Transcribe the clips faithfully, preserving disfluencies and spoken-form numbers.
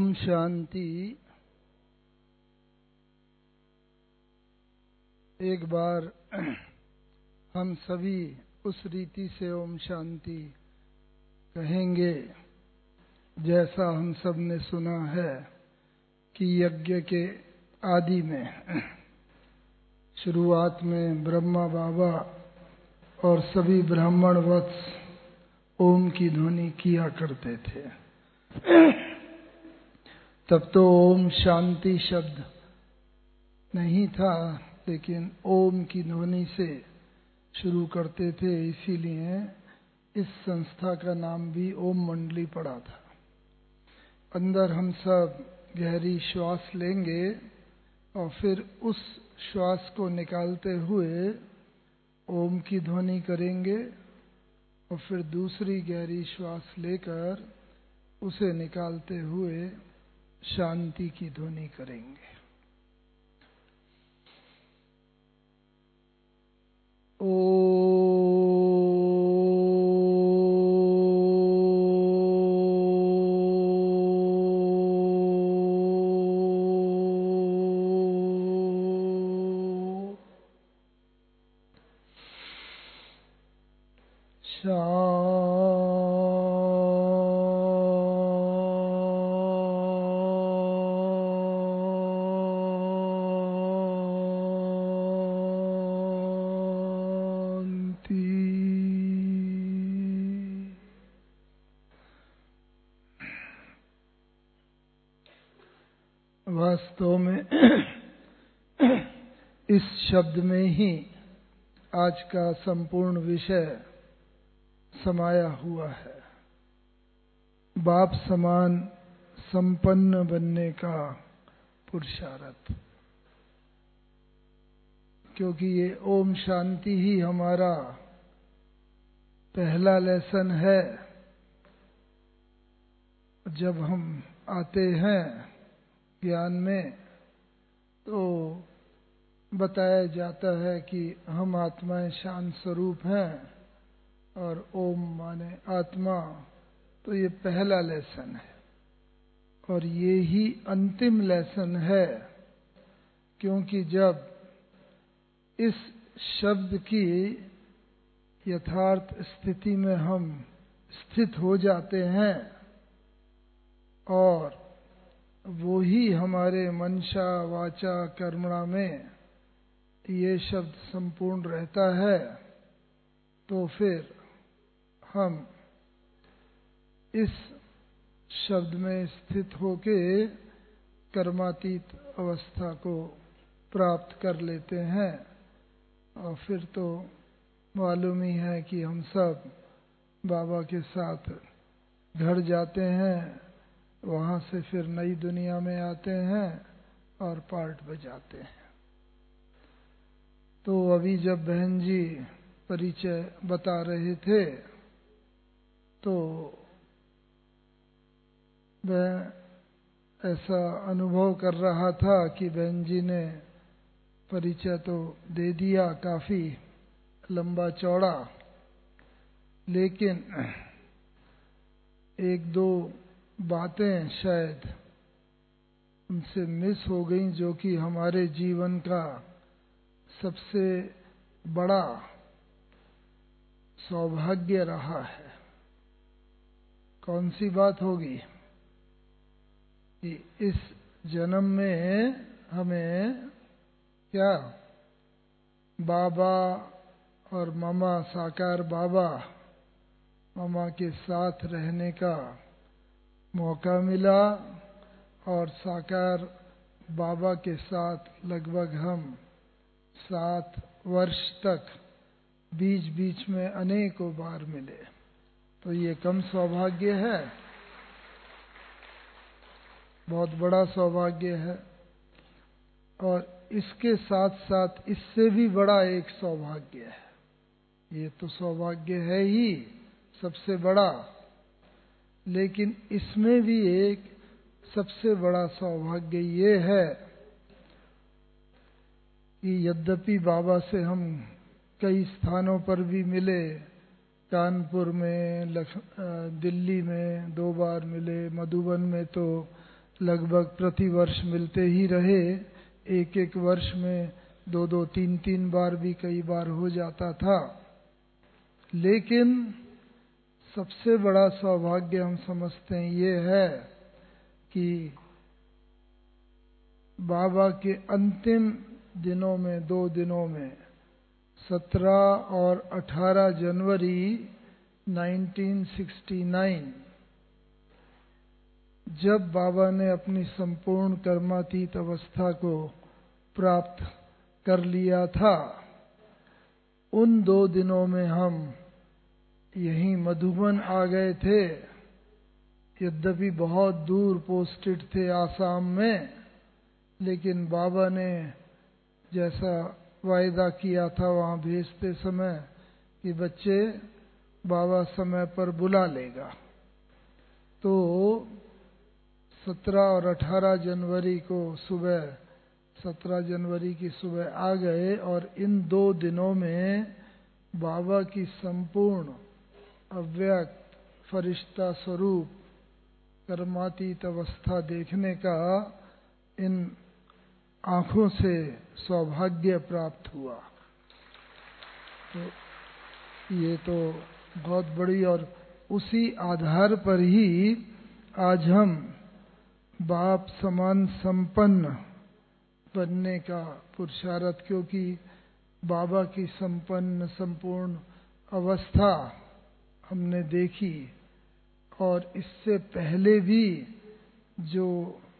ओम शांति। एक बार हम सभी उस रीति से ओम शांति कहेंगे जैसा हम सब ने सुना है कि यज्ञ के आदि में शुरुआत में ब्रह्मा बाबा और सभी ब्राह्मण वत्स ओम की ध्वनि किया करते थे। तब तो ओम शांति शब्द नहीं था, लेकिन ओम की ध्वनि से शुरू करते थे, इसीलिए इस संस्था का नाम भी ओम मंडली पड़ा था। अंदर हम सब गहरी श्वास लेंगे और फिर उस श्वास को निकालते हुए ओम की ध्वनि करेंगे और फिर दूसरी गहरी श्वास लेकर उसे निकालते हुए शांति की ध्वनि करेंगे। ओ वास्तव में इस शब्द में ही आज का संपूर्ण विषय समाया हुआ है। बाप समान संपन्न बनने का पुरुषार्थ, क्योंकि ये ओम शांति ही हमारा पहला लेसन है। जब हम आते हैं ज्ञान में तो बताया जाता है कि हम आत्माएं शांत स्वरूप हैं और ओम माने आत्मा, तो ये पहला लेसन है और ये ही अंतिम लेसन है, क्योंकि जब इस शब्द की यथार्थ स्थिति में हम स्थित हो जाते हैं और वो ही हमारे मनसा वाचा कर्मणा में ये शब्द संपूर्ण रहता है, तो फिर हम इस शब्द में स्थित होके कर्मातीत अवस्था को प्राप्त कर लेते हैं। और फिर तो मालूम ही है कि हम सब बाबा के साथ घर जाते हैं, वहाँ से फिर नई दुनिया में आते हैं और पार्ट बजाते हैं। तो अभी जब बहन जी परिचय बता रहे थे तो मैं ऐसा अनुभव कर रहा था कि बहन जी ने परिचय तो दे दिया काफी लंबा चौड़ा, लेकिन एक दो बातें शायद उनसे मिस हो गई, जो कि हमारे जीवन का सबसे बड़ा सौभाग्य रहा है। कौन सी बात होगी कि इस जन्म में हमें क्या बाबा और मामा, साकार बाबा मामा के साथ रहने का मौका मिला और साकार बाबा के साथ लगभग हम सात वर्ष तक बीच बीच में अनेकों बार मिले। तो ये कम सौभाग्य है? बहुत बड़ा सौभाग्य है। और इसके साथ साथ इससे भी बड़ा एक सौभाग्य है। ये तो सौभाग्य है ही सबसे बड़ा, लेकिन इसमें भी एक सबसे बड़ा सौभाग्य ये है कि यद्यपि बाबा से हम कई स्थानों पर भी मिले, कानपुर में, दिल्ली में दो बार मिले, मधुबन में तो लगभग प्रतिवर्ष मिलते ही रहे। एक एक वर्ष में दो दो तीन तीन बार भी कई बार हो जाता था। लेकिन सबसे बड़ा सौभाग्य हम समझते हैं ये है कि बाबा के अंतिम दिनों में, दो दिनों में, सत्रह और अठारह जनवरी उन्नीस सौ उनहत्तर, जब बाबा ने अपनी संपूर्ण कर्मातीत अवस्था को प्राप्त कर लिया था, उन दो दिनों में हम यहीं मधुबन आ गए थे। यद्यपि बहुत दूर पोस्टेड थे आसाम में, लेकिन बाबा ने जैसा वायदा किया था वहाँ भेजते समय कि बच्चे बाबा समय पर बुला लेगा, तो सत्रह और अठारह जनवरी को सुबह, सत्रह जनवरी की सुबह आ गए। और इन दो दिनों में बाबा की संपूर्ण अव्यक्त फरिश्ता स्वरूप कर्मातीत अवस्था देखने का इन आँखों से सौभाग्य प्राप्त हुआ। तो ये तो बहुत बड़ी, और उसी आधार पर ही आज हम बाप समान संपन्न बनने का पुरुषार्थ, क्योंकि बाबा की संपन्न संपूर्ण अवस्था हमने देखी, और इससे पहले भी जो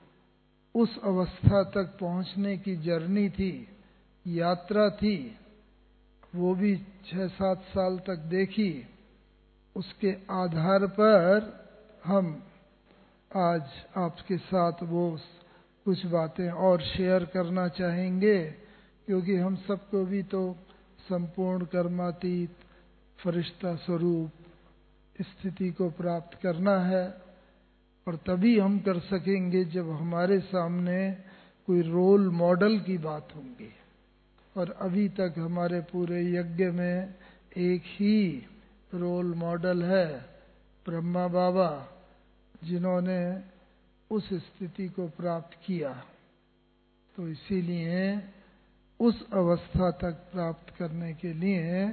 उस अवस्था तक पहुंचने की जर्नी थी, यात्रा थी, वो भी छह सात साल तक देखी। उसके आधार पर हम आज आपके साथ वो कुछ बातें और शेयर करना चाहेंगे, क्योंकि हम सबको भी तो संपूर्ण कर्मातीत फरिश्ता स्वरूप स्थिति को प्राप्त करना है। और तभी हम कर सकेंगे जब हमारे सामने कोई रोल मॉडल की बात होंगी। और अभी तक हमारे पूरे यज्ञ में एक ही रोल मॉडल है, ब्रह्मा बाबा, जिन्होंने उस स्थिति को प्राप्त किया। तो इसीलिए उस अवस्था तक प्राप्त करने के लिए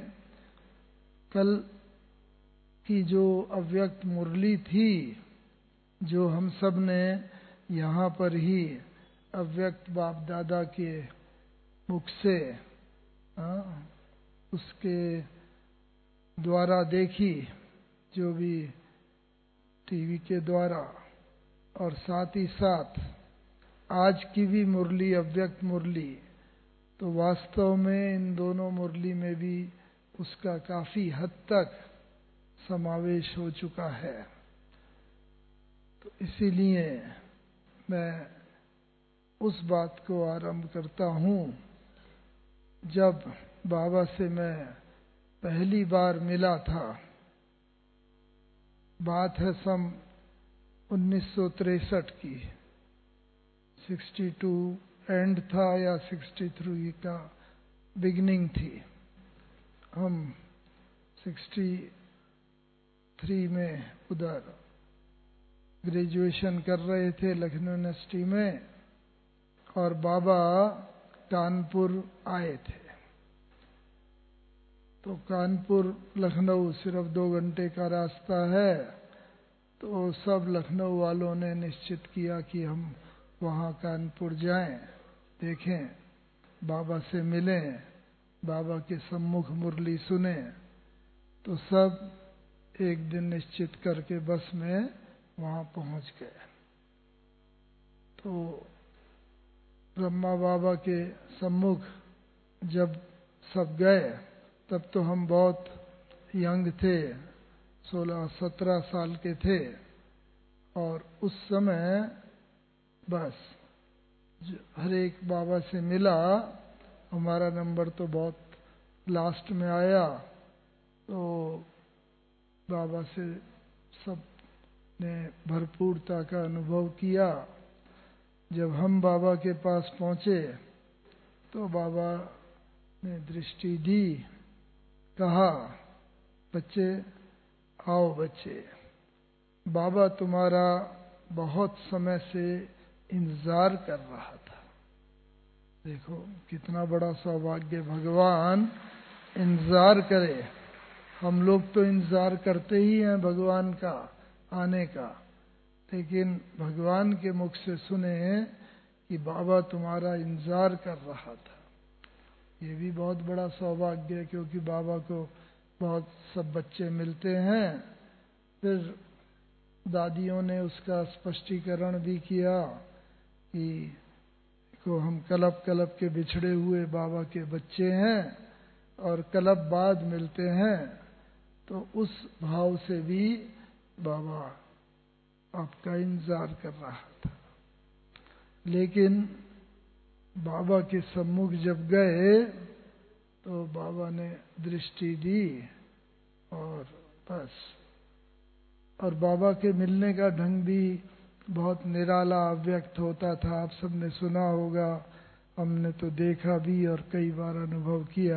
कल की जो अव्यक्त मुरली थी, जो हम सब ने यहाँ पर ही अव्यक्त बाप दादा के मुख से आ, उसके द्वारा देखी, जो भी टीवी के द्वारा, और साथ ही साथ आज की भी मुरली, अव्यक्त मुरली, तो वास्तव में इन दोनों मुरली में भी उसका काफी हद तक समावेश हो चुका है। तो इसीलिए मैं उस बात को आरंभ करता हूँ। जब बाबा से मैं पहली बार मिला था, बात है सन उन्नीस सौ तिरसठ की, बासठ एंड था या तिरसठ का बिगनिंग थी। हम तिरसठ में उधर ग्रेजुएशन कर रहे थे लखनऊ यूनिवर्सिटी में, और बाबा कानपुर आए थे। तो कानपुर लखनऊ सिर्फ दो घंटे का रास्ता है, तो सब लखनऊ वालों ने निश्चित किया कि हम वहाँ कानपुर जाएं, देखें, बाबा से मिलें, बाबा के सम्मुख मुरली सुने। तो सब एक दिन निश्चित करके बस में वहाँ पहुँच गए। तो ब्रह्मा बाबा के सम्मुख जब सब गए, तब तो हम बहुत यंग थे, सोलह सत्रह साल के थे। और उस समय बस हर एक बाबा से मिला, हमारा नंबर तो बहुत लास्ट में आया। तो बाबा से सब ने भरपूरता का अनुभव किया। जब हम बाबा के पास पहुँचे तो बाबा ने दृष्टि दी, कहा, बच्चे आओ बच्चे, बाबा तुम्हारा बहुत समय से इंतजार कर रहा था। देखो कितना बड़ा सौभाग्य, भगवान इंतजार करे। हम लोग तो इंतजार करते ही हैं भगवान का आने का, लेकिन भगवान के मुख से सुने कि बाबा तुम्हारा इंतजार कर रहा था, ये भी बहुत बड़ा सौभाग्य है। क्योंकि बाबा को बहुत सब बच्चे मिलते हैं। फिर दादियों ने उसका स्पष्टीकरण भी किया कि को हम कलब कलब के बिछड़े हुए बाबा के बच्चे हैं और कलब बाद मिलते हैं। तो उस भाव से भी बाबा आपका इंतजार कर रहा था। लेकिन बाबा के सम्मुख जब गए तो बाबा ने दृष्टि दी और बस। और बाबा के मिलने का ढंग भी बहुत निराला अव्यक्त होता था। आप सबने सुना होगा, हमने तो देखा भी और कई बार अनुभव किया।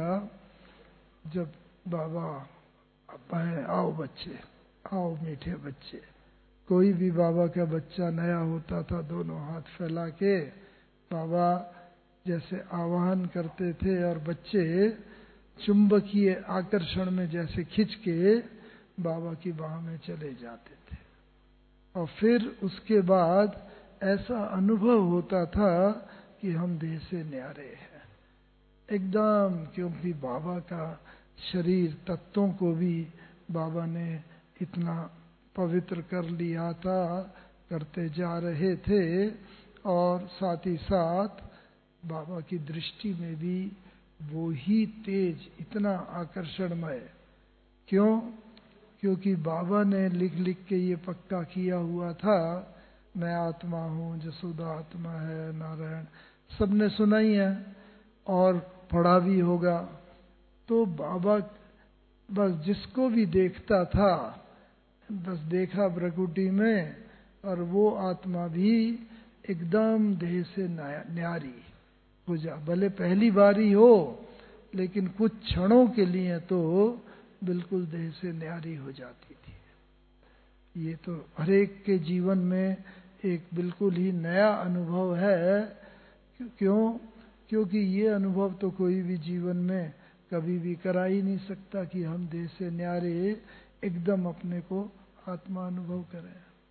जब बाबा आए, आओ बच्चे, आओ मीठे बच्चे, कोई भी बाबा का बच्चा नया होता था, दोनों हाथ फैला के बाबा जैसे आवाहन करते थे और बच्चे चुंबकीय आकर्षण में जैसे खिंच के बाबा की बाह में चले जाते थे। और फिर उसके बाद ऐसा अनुभव होता था कि हम देह से न्यारे हैं एकदम। क्योंकि बाबा का शरीर तत्वों को भी बाबा ने इतना पवित्र कर लिया था, करते जा रहे थे। और साथ ही साथ बाबा की दृष्टि में भी वो ही तेज, इतना आकर्षणमय। क्यों? क्योंकि बाबा ने लिख लिख के ये पक्का किया हुआ था, मैं आत्मा हूँ, जसोदा आत्मा है, नारायण सबने सुना ही है और पढ़ा भी होगा। तो बाबा बस जिसको भी देखता था, बस देखा प्रकृति में, और वो आत्मा भी एकदम देह से न्यारी हो जा। भले पहली बार ही हो, लेकिन कुछ क्षणों के लिए तो बिल्कुल देह से न्यारी हो जाती थी। ये तो हर एक के जीवन में एक बिल्कुल ही नया अनुभव है। क्यों? क्योंकि ये अनुभव तो कोई भी जीवन में कभी भी करा ही नहीं सकता कि हम देह से न्यारे एकदम अपने को आत्मा अनुभव करें।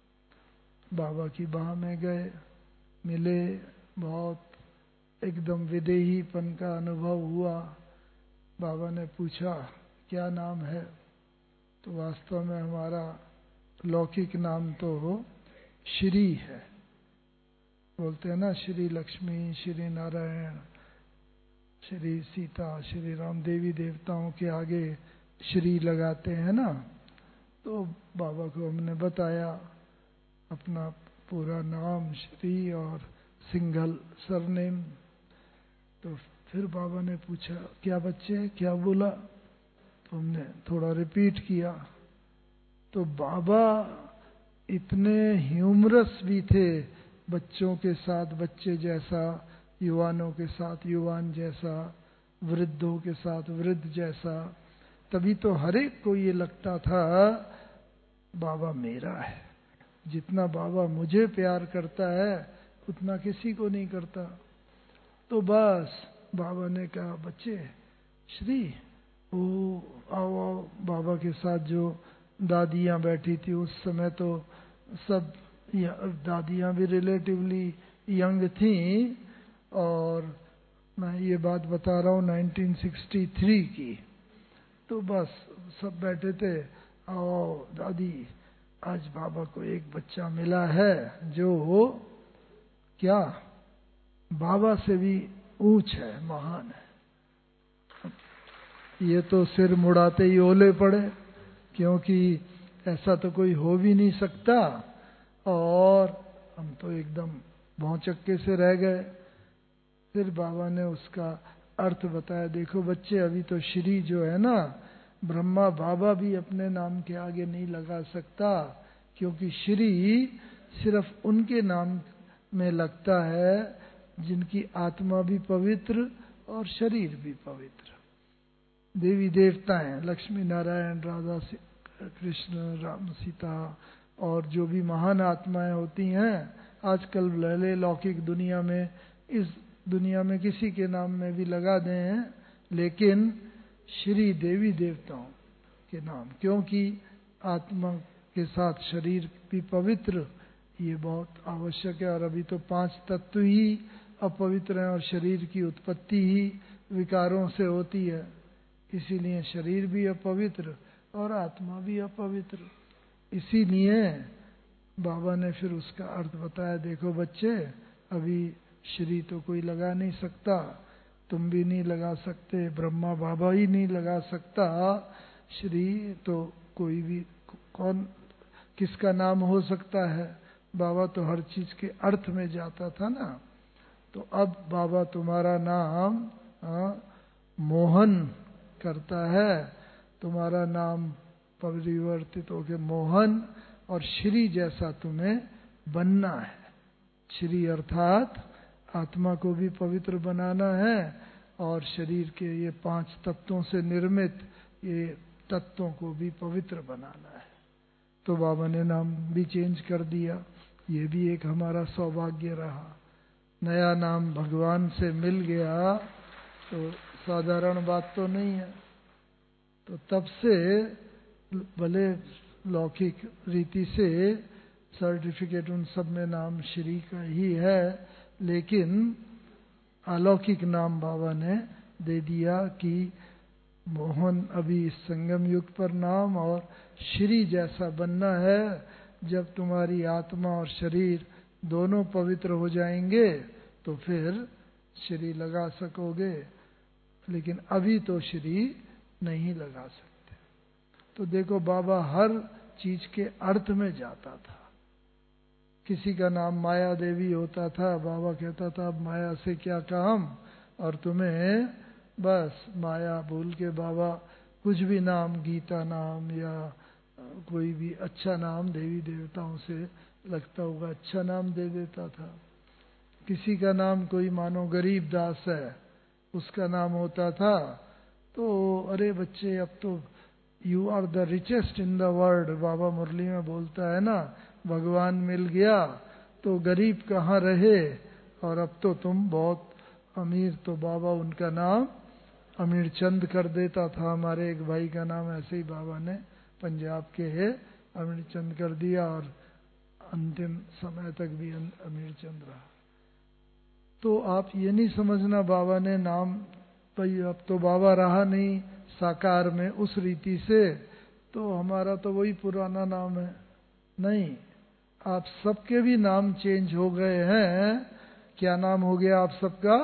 बाबा की बाह में गए, मिले, बहुत एकदम विदेहीपन का अनुभव हुआ। बाबा ने पूछा क्या नाम है? तो वास्तव में हमारा लौकिक नाम तो श्री है। बोलते हैं ना, श्री लक्ष्मी, श्री नारायण, श्री सीता, श्री राम, देवी देवताओं के आगे श्री लगाते हैं ना। तो बाबा को हमने बताया अपना पूरा नाम श्री और सिंगल सरनेम। तो फिर बाबा ने पूछा क्या बच्चे, क्या बोला? तो हमने थोड़ा रिपीट किया। तो बाबा इतने ह्यूमरस भी थे, बच्चों के साथ बच्चे जैसा, युवानों के साथ युवान जैसा, वृद्धों के साथ वृद्ध जैसा। तभी तो हर एक को ये लगता था बाबा मेरा है। जितना बाबा मुझे प्यार करता है उतना किसी को नहीं करता। तो बस बाबा ने कहा बच्चे श्री, ओ आओ आओ। बाबा के साथ जो दादियाँ बैठी थी, उस समय तो सब दादियाँ भी रिलेटिवली यंग थी। और मैं ये बात बता रहा हूँ नाइनटीन सिक्सटी थ्री की। तो बस सब बैठे थे, आओ दादी, आज बाबा को एक बच्चा मिला है जो क्या बाबा से भी ऊंच है, महान है। ये तो सिर मुड़ाते ही ओले पड़े, क्योंकि ऐसा तो कोई हो भी नहीं सकता। और हम तो एकदम भौचक्के से रह गए। फिर बाबा ने उसका अर्थ बताया। देखो बच्चे, अभी तो श्री जो है ना, ब्रह्मा बाबा भी अपने नाम के आगे नहीं लगा सकता, क्योंकि श्री सिर्फ उनके नाम में लगता है जिनकी आत्मा भी पवित्र और शरीर भी पवित्र। देवी देवताएं, लक्ष्मी नारायण, राधा कृष्ण, राम सीता, और जो भी महान आत्माएं होती हैं आजकल लैले लौकिक दुनिया में, इस दुनिया में किसी के नाम में भी लगा दें, लेकिन श्री देवी देवताओं के नाम, क्योंकि आत्मा के साथ शरीर भी पवित्र, ये बहुत आवश्यक है। और अभी तो पांच तत्व ही अपवित्र हैं और शरीर की उत्पत्ति ही विकारों से होती है, इसीलिए शरीर भी अपवित्र और आत्मा भी अपवित्र। इसीलिए बाबा ने फिर उसका अर्थ बताया, देखो बच्चे, अभी श्री तो कोई लगा नहीं सकता, तुम भी नहीं लगा सकते, ब्रह्मा बाबा ही नहीं लगा सकता, श्री तो कोई भी, कौन किसका नाम हो सकता है? बाबा तो हर चीज के अर्थ में जाता था ना। तो अब बाबा तुम्हारा नाम आ, मोहन करता है, तुम्हारा नाम परिवर्तित होकर मोहन, और श्री जैसा तुम्हें बनना है। श्री अर्थात आत्मा को भी पवित्र बनाना है और शरीर के ये पांच तत्वों से निर्मित ये तत्वों को भी पवित्र बनाना है। तो बाबा ने नाम भी चेंज कर दिया, ये भी एक हमारा सौभाग्य रहा। नया नाम भगवान से मिल गया तो साधारण बात तो नहीं है। तो तब से भले लौकिक रीति से सर्टिफिकेट उन सब में नाम श्री का ही है, लेकिन अलौकिक नाम बाबा ने दे दिया कि मोहन अभी इस संगम युग पर नाम, और श्री जैसा बनना है। जब तुम्हारी आत्मा और शरीर दोनों पवित्र हो जाएंगे तो फिर श्री लगा सकोगे, लेकिन अभी तो श्री नहीं लगा सकते। तो देखो बाबा हर चीज के अर्थ में जाता था। किसी का नाम माया देवी होता था, बाबा कहता था अब माया से क्या काम, और तुम्हें बस माया भूल के बाबा कुछ भी नाम, गीता नाम या कोई भी अच्छा नाम देवी देवताओं से लगता होगा अच्छा नाम दे देता था। किसी का नाम कोई मानो गरीब दास है, उसका नाम होता था तो अरे बच्चे अब तो you are the richest in the world, Baba Murli में बोलता है ना, भगवान मिल गया तो गरीब कहाँ रहे, और अब तो तुम बहुत अमीर। तो बाबा उनका नाम अमीर चंद कर देता था। हमारे एक भाई का नाम ऐसे ही बाबा ने पंजाब के है अमीर चंद कर दिया, और अंतिम समय तक भी अमीर चंद रहा। तो आप ये नहीं समझना बाबा ने नाम, भाई अब तो बाबा रहा नहीं साकार में उस रीति से, तो हमारा तो वही पुराना नाम है। नहीं, आप सबके भी नाम चेंज हो गए हैं। क्या नाम हो गया आप सबका?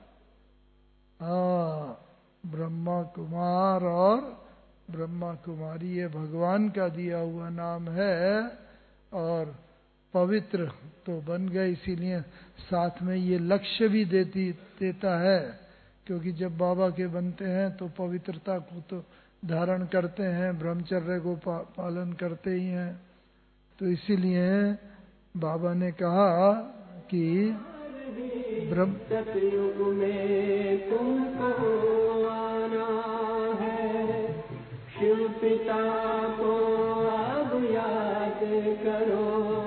हाँ, ब्रह्मा कुमार और ब्रह्मा कुमारी, ये भगवान का दिया हुआ नाम है, और पवित्र तो बन गए। इसीलिए साथ में ये लक्ष्य भी देती देता है, क्योंकि जब बाबा के बनते हैं तो पवित्रता को तो धारण करते हैं, ब्रह्मचर्य को पा, पालन करते ही हैं। तो इसीलिए बाबा ने कहा कि ब्रह्म सतयुग में तुमको आना है, शिव पिता को अब याद करो।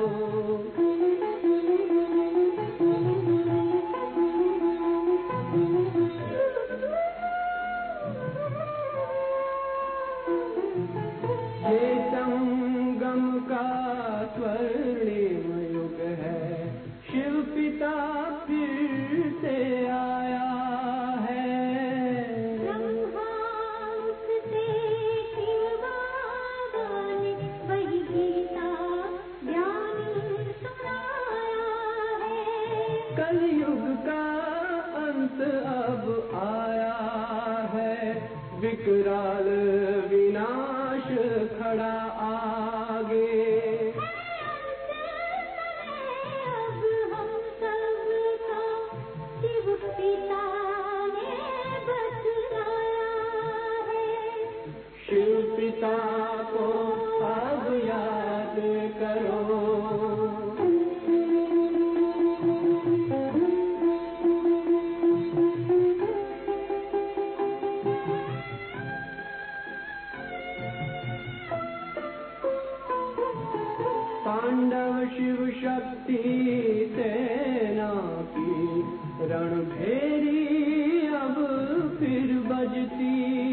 ये संगम का स्वर्णिम युग है, शिव पिता फिर से आया है। ब्रह्मा उससे शिव बाबा ने वही गीता ज्ञान सुनाया है। कलयुग का अंत अब आया है, विकराल विनाश खड़ा आगे। अब हम सबका शिव पिता ने बतलाया है। शिव पिता को अब याद करो। तांडव शिव शक्ति सेना की रणभेरी अब फिर बजती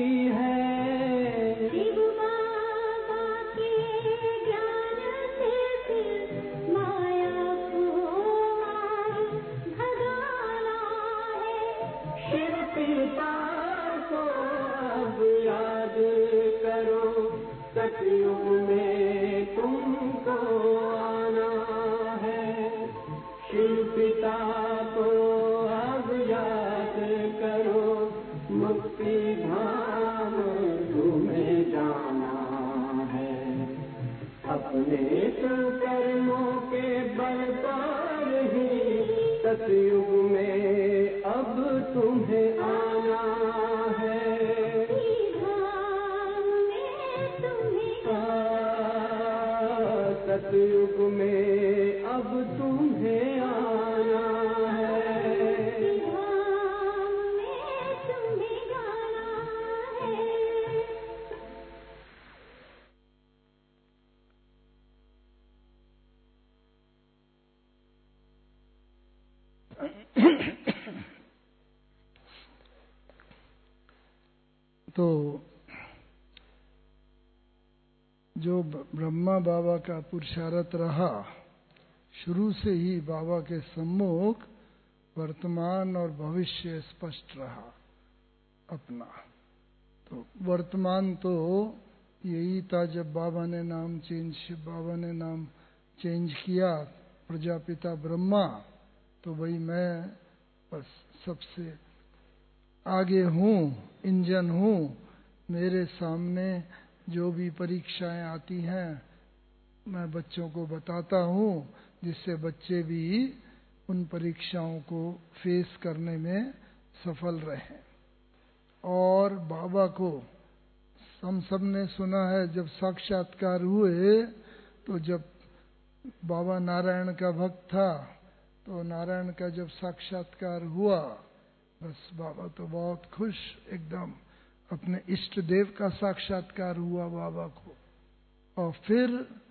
है। शिव बाबा के ज्ञान से फिर माया को मार भगाना है। शिव पिता को अब याद करो, सतयुग में तुमको आना है। शिव पिता को अब याद करो, मुक्ति धाम तुम्हें जाना है। अपने कर्मों के बल पर ही सतयुग में अब तुम्हें आना है। धाम में तुम्हें सतयुग में अब तुम्हें आना है। धाम में तुम्हें जाना है। तो जो ब्रह्मा बाबा का पुरुषार्थ रहा, शुरू से ही बाबा के सम्मुख वर्तमान और भविष्य स्पष्ट रहा अपना। तो वर्तमान तो यही था जब बाबा ने नाम चेंज शिव बाबा ने नाम चेंज किया प्रजापिता ब्रह्मा, तो वही मैं बस सबसे आगे हूँ, इंजन हूँ। मेरे सामने जो भी परीक्षाएं आती हैं मैं बच्चों को बताता हूँ, जिससे बच्चे भी उन परीक्षाओं को फेस करने में सफल रहें। और बाबा को हम सब ने सुना है, जब साक्षात्कार हुए तो जब बाबा नारायण का भक्त था, तो नारायण का जब साक्षात्कार हुआ, बस बाबा तो बहुत खुश, एकदम अपने इष्ट देव का साक्षात्कार हुआ बाबा को। और फिर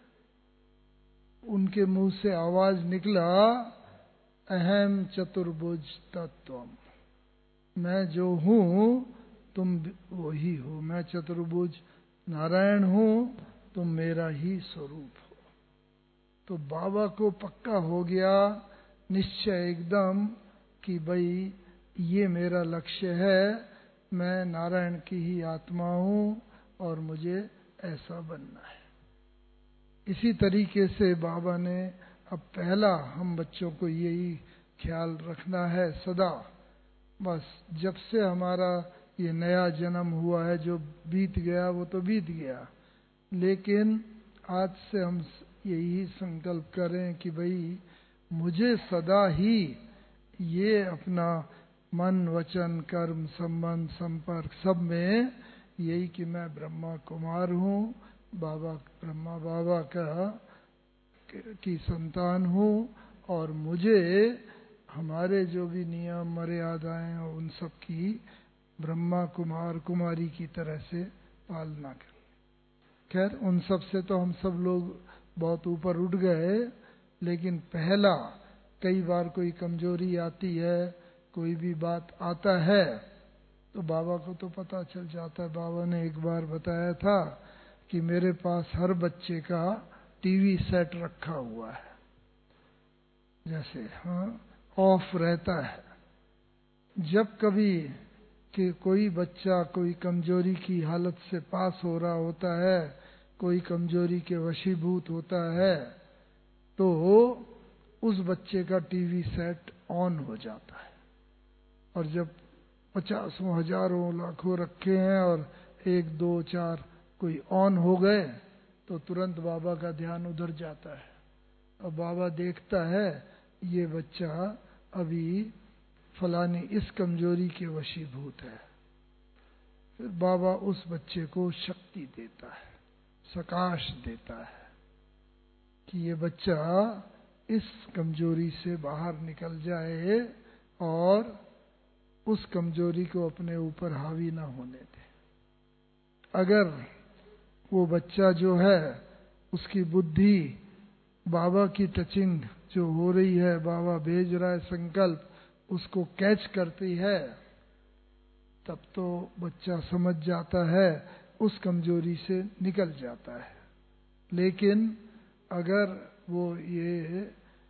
उनके मुंह से आवाज निकला, अहम चतुर्भुज तत्वम, मैं जो हूँ तुम वही हो। मैं चतुर्भुज नारायण हूँ, तुम मेरा ही स्वरूप हो। तो बाबा को पक्का हो गया, निश्चय एकदम कि भाई ये मेरा लक्ष्य है, मैं नारायण की ही आत्मा हूँ और मुझे ऐसा बनना है। इसी तरीके से बाबा ने अब पहला हम बच्चों को यही ख्याल रखना है सदा। बस जब से हमारा ये नया जन्म हुआ है, जो बीत गया वो तो बीत गया, लेकिन आज से हम यही संकल्प करें कि भाई मुझे सदा ही ये अपना मन वचन कर्म संबंध संपर्क सब में यही कि मैं ब्रह्मा कुमार हूँ, बाबा ब्रह्मा बाबा का की संतान हूँ, और मुझे हमारे जो भी नियम मर्यादाएं उन सब की ब्रह्मा कुमार कुमारी की तरह से पालना कर। खैर उन सब से तो हम सब लोग बहुत ऊपर उठ गए, लेकिन पहला कई बार कोई कमजोरी आती है, कोई भी बात आता है, तो बाबा को तो पता चल जाता है। बाबा ने एक बार बताया था कि मेरे पास हर बच्चे का टीवी सेट रखा हुआ है, जैसे हाँ ऑफ रहता है। जब कभी कि कोई बच्चा कोई कमजोरी की हालत से पास हो रहा होता है, कोई कमजोरी के वशीभूत होता है, तो उस बच्चे का टीवी सेट ऑन हो जाता है। और जब पचासों हजारों लाखों रखे हैं और एक दो चार कोई ऑन हो गए, तो तुरंत बाबा का ध्यान उधर जाता है और बाबा देखता है ये बच्चा अभी फलानी इस कमजोरी के वशीभूत है। फिर बाबा उस बच्चे को शक्ति देता है, सकाश देता है कि ये बच्चा इस कमजोरी से बाहर निकल जाए और उस कमजोरी को अपने ऊपर हावी ना होने दे। अगर वो बच्चा जो है उसकी बुद्धि बाबा की टचिंग जो हो रही है, बाबा भेज रहा है संकल्प, उसको कैच करती है, तब तो बच्चा समझ जाता है, उस कमजोरी से निकल जाता है। लेकिन अगर वो ये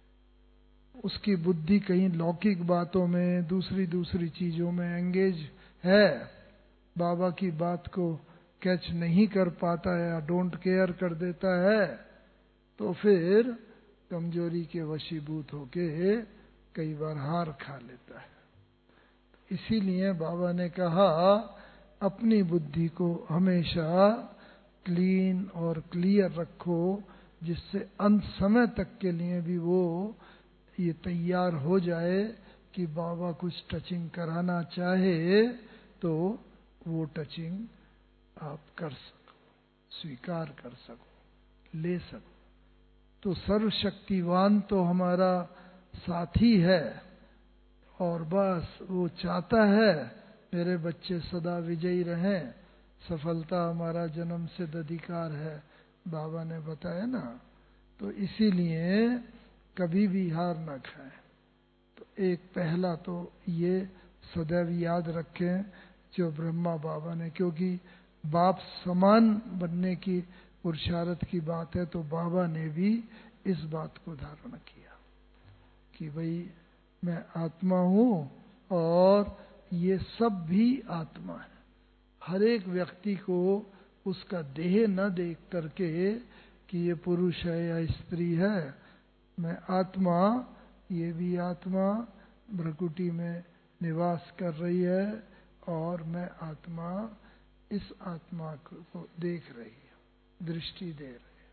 उसकी बुद्धि कहीं लौकिक बातों में, दूसरी दूसरी चीजों में एंगेज है, बाबा की बात को कैच नहीं कर पाता है या डोंट केयर कर देता है, तो फिर कमजोरी के वशीभूत होके कई बार हार खा लेता है। इसीलिए बाबा ने कहा अपनी बुद्धि को हमेशा क्लीन और क्लियर रखो, जिससे अंत समय तक के लिए भी वो ये तैयार हो जाए कि बाबा कुछ टचिंग कराना चाहे तो वो टचिंग आप कर सको, स्वीकार कर सको, ले सको। तो सर्वशक्तिवान तो हमारा साथी है, और बस वो चाहता है मेरे बच्चे सदा विजयी रहें, सफलता हमारा जन्म सिद्ध अधिकार है, बाबा ने बताया ना। तो इसीलिए कभी भी हार ना खाएं। तो एक पहला तो ये सदैव याद रखें जो ब्रह्मा बाबा ने, क्योंकि बाप समान बनने की पुरुषार्थ की बात है, तो बाबा ने भी इस बात को धारण किया कि भाई मैं आत्मा हूं और ये सब भी आत्मा है। हर एक व्यक्ति को उसका देह न देख करके कि ये पुरुष है या स्त्री है, मैं आत्मा, ये भी आत्मा भ्रकुटी में निवास कर रही है और मैं आत्मा इस आत्मा को देख रही है, दृष्टि दे रही है।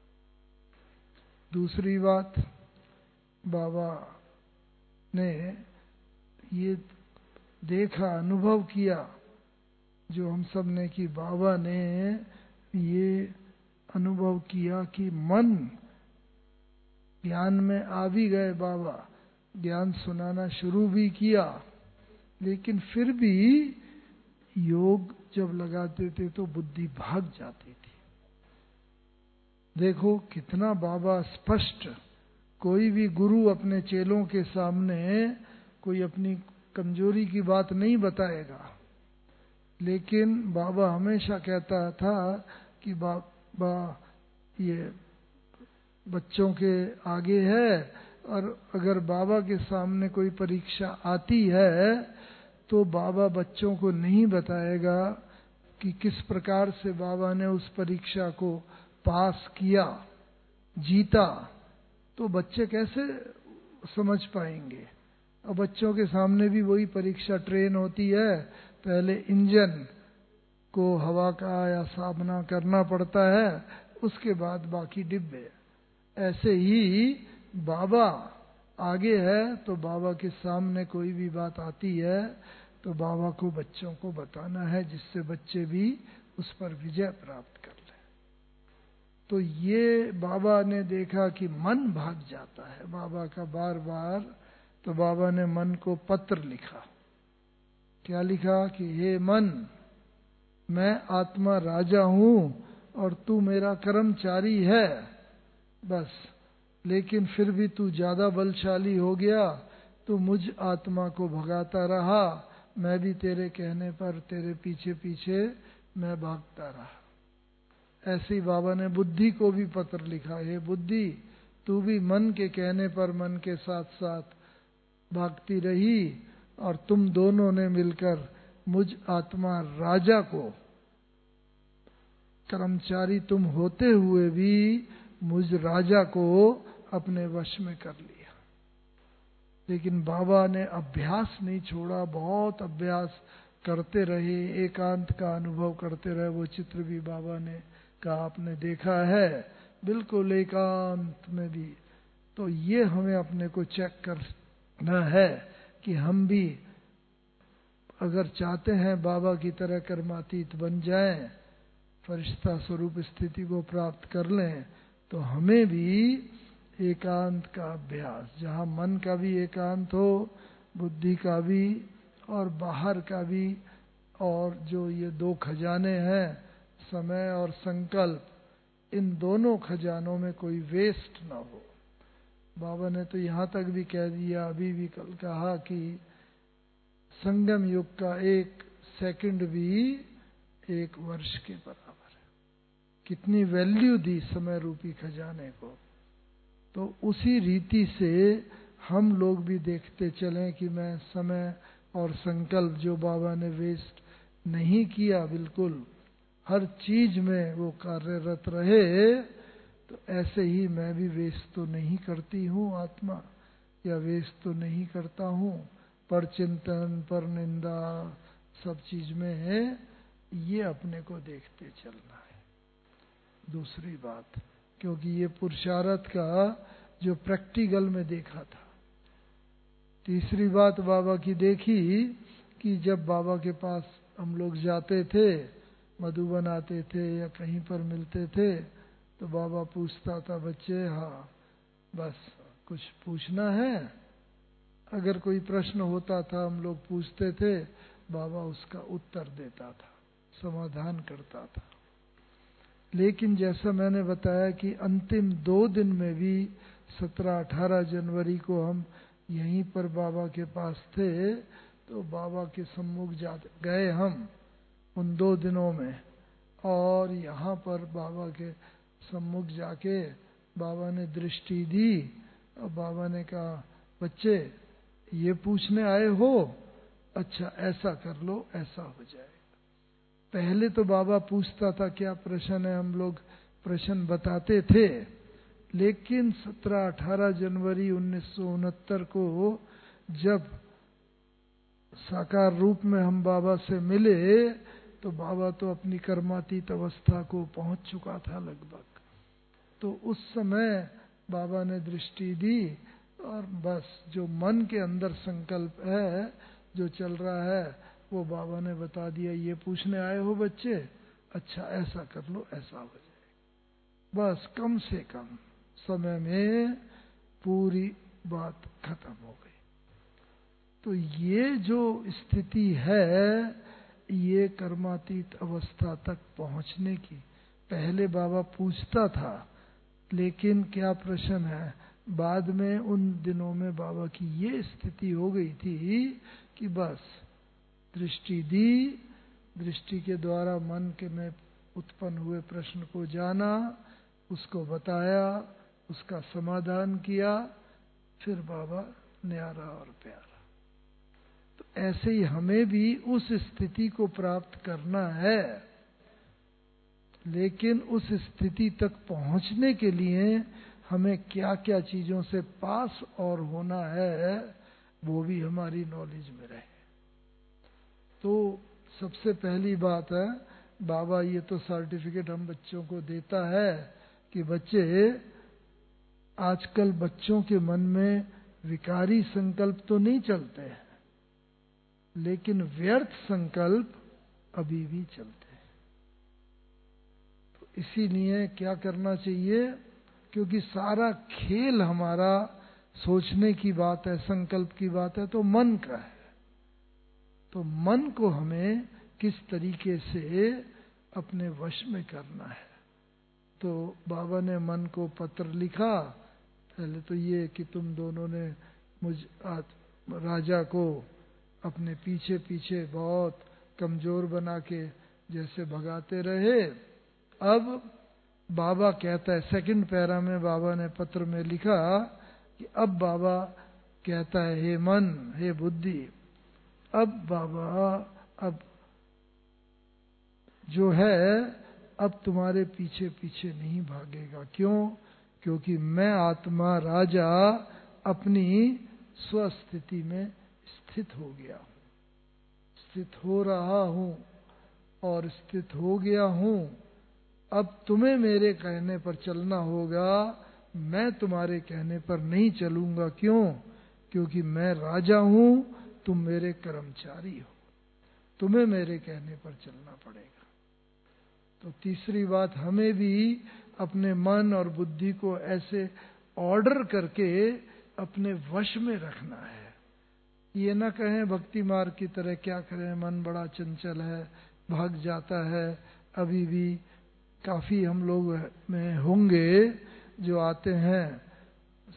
दूसरी बात, बाबा ने ये देखा, अनुभव किया जो हम सब ने, कि बाबा ने ये अनुभव किया कि मन ज्ञान में आ भी गए, बाबा ज्ञान सुनाना शुरू भी किया, लेकिन फिर भी योग जब लगाते थे तो बुद्धि भाग जाती थी। देखो कितना बाबा स्पष्ट, कोई भी गुरु अपने चेलों के सामने कोई अपनी कमजोरी की बात नहीं बताएगा, लेकिन बाबा हमेशा कहता था कि बाबा ये बच्चों के आगे है, और अगर बाबा के सामने कोई परीक्षा आती है तो बाबा बच्चों को नहीं बताएगा कि किस प्रकार से बाबा ने उस परीक्षा को पास किया, जीता, तो बच्चे कैसे समझ पाएंगे। और बच्चों के सामने भी वही परीक्षा ट्रेन होती है, पहले इंजन को हवा का या सामना करना पड़ता है, उसके बाद बाकी डिब्बे। ऐसे ही बाबा आगे है, तो बाबा के सामने कोई भी बात आती है तो बाबा को बच्चों को बताना है, जिससे बच्चे भी उस पर विजय प्राप्त कर लें। तो ये बाबा ने देखा कि मन भाग जाता है बाबा का बार बार, तो बाबा ने मन को पत्र लिखा। क्या लिखा कि हे मन, मैं आत्मा राजा हूं और तू मेरा कर्मचारी है, बस, लेकिन फिर भी तू ज्यादा बलशाली हो गया, तू मुझ आत्मा को भगाता रहा, मैं भी तेरे कहने पर तेरे पीछे पीछे मैं भागता रहा। ऐसे ही बाबा ने बुद्धि को भी पत्र लिखा, हे बुद्धि, तू भी मन के कहने पर मन के साथ साथ भागती रही, और तुम दोनों ने मिलकर मुझ आत्मा राजा को, कर्मचारी तुम होते हुए भी मुझ राजा को अपने वश में कर लिया। लेकिन बाबा ने अभ्यास नहीं छोड़ा, बहुत अभ्यास करते रहे, एकांत का अनुभव करते रहे। वो चित्र भी बाबा ने का आपने देखा है, बिल्कुल एकांत में भी। तो ये हमें अपने को चेक करना है कि हम भी अगर चाहते हैं बाबा की तरह कर्मातीत बन जाएं, फरिश्ता स्वरूप स्थिति को प्राप्त कर लें, तो हमें भी एकांत का अभ्यास, जहाँ मन का भी एकांत हो, बुद्धि का भी और बाहर का भी, और जो ये दो खजाने हैं, समय और संकल्प, इन दोनों खजानों में कोई वेस्ट ना हो, बाबा ने तो यहाँ तक भी कह दिया, अभी भी कल कहा कि संगम युग का एक सेकंड भी एक वर्ष के बराबर है। कितनी वैल्यू दी समय रूपी खजाने को। तो उसी रीति से हम लोग भी देखते चलें कि मैं समय और संकल्प जो बाबा ने वेस्ट नहीं किया, बिल्कुल हर चीज में वो कार्यरत रहे, तो ऐसे ही मैं भी वेस्ट तो नहीं करती हूँ आत्मा, या वेस्ट तो नहीं करता हूँ। पर चिंतन, पर निंदा, सब चीज में है, ये अपने को देखते चलना है। दूसरी बात, क्योंकि ये पुरुषार्थ का जो प्रैक्टिकल में देखा था। तीसरी बात बाबा की देखी कि जब बाबा के पास हम लोग जाते थे, मधुबन आते थे या कहीं पर मिलते थे, तो बाबा पूछता था, बच्चे हाँ बस कुछ पूछना है? अगर कोई प्रश्न होता था हम लोग पूछते थे, बाबा उसका उत्तर देता था, समाधान करता था। लेकिन जैसा मैंने बताया कि अंतिम दो दिन में भी सत्रह अठारह जनवरी को हम यहीं पर बाबा के पास थे, तो बाबा के सम्मुख जा गए हम उन दो दिनों में, और यहाँ पर बाबा के सम्मुख जाके बाबा ने दृष्टि दी और बाबा ने कहा, बच्चे ये पूछने आए हो? अच्छा ऐसा कर लो, ऐसा हो जाएगा। पहले तो बाबा पूछता था क्या प्रश्न है, हम लोग प्रश्न बताते थे। लेकिन सत्रह अठारह जनवरी उन्नीस सौ उनहत्तर को जब साकार रूप में हम बाबा से मिले, तो बाबा तो अपनी कर्मातीत अवस्था को पहुंच चुका था लगभग। तो उस समय बाबा ने दृष्टि दी और बस जो मन के अंदर संकल्प है, जो चल रहा है, वो बाबा ने बता दिया, ये पूछने आए हो बच्चे? अच्छा ऐसा कर लो, ऐसा हो जाएगा। बस कम से कम समय में पूरी बात खत्म हो गई। तो ये जो स्थिति है, ये कर्मातीत अवस्था तक पहुंचने की। पहले बाबा पूछता था, लेकिन क्या प्रश्न है, बाद में उन दिनों में बाबा की ये स्थिति हो गई थी कि बस दृष्टि दी, दृष्टि के द्वारा मन के में उत्पन्न हुए प्रश्न को जाना, उसको बताया, उसका समाधान किया, फिर बाबा न्यारा और प्यारा। तो ऐसे ही हमें भी उस स्थिति को प्राप्त करना है। लेकिन उस स्थिति तक पहुंचने के लिए हमें क्या क्या चीजों से पास और होना है, वो भी हमारी नॉलेज में रहे। तो सबसे पहली बात है, बाबा ये तो सर्टिफिकेट हम बच्चों को देता है कि बच्चे, आजकल बच्चों के मन में विकारी संकल्प तो नहीं चलते हैं, लेकिन व्यर्थ संकल्प अभी भी चलते हैं। तो इसीलिए क्या करना चाहिए, क्योंकि सारा खेल हमारा सोचने की बात है, संकल्प की बात है, तो मन का है। तो मन को हमें किस तरीके से अपने वश में करना है। तो बाबा ने मन को पत्र लिखा। पहले तो ये कि तुम दोनों ने मुझ राजा को अपने पीछे पीछे बहुत कमजोर बना के जैसे भगाते रहे। अब बाबा कहता है, सेकंड पैरा में बाबा ने पत्र में लिखा कि अब बाबा कहता है, हे मन, हे बुद्धि, अब बाबा अब जो है, अब तुम्हारे पीछे पीछे नहीं भागेगा। क्यों? क्योंकि मैं आत्मा राजा अपनी स्वस्थिति में स्थित हो गया हूं, स्थित हो रहा हूं और स्थित हो गया हूं। अब तुम्हें मेरे कहने पर चलना होगा, मैं तुम्हारे कहने पर नहीं चलूंगा। क्यों? क्योंकि मैं राजा हूं, तुम मेरे कर्मचारी हो, तुम्हें मेरे कहने पर चलना पड़ेगा। तो तीसरी बात, हमें भी अपने मन और बुद्धि को ऐसे ऑर्डर करके अपने वश में रखना है। ये ना कहें भक्ति मार्ग की तरह, क्या करें, मन बड़ा चंचल है, भाग जाता है। अभी भी काफी हम लोग में होंगे जो आते हैं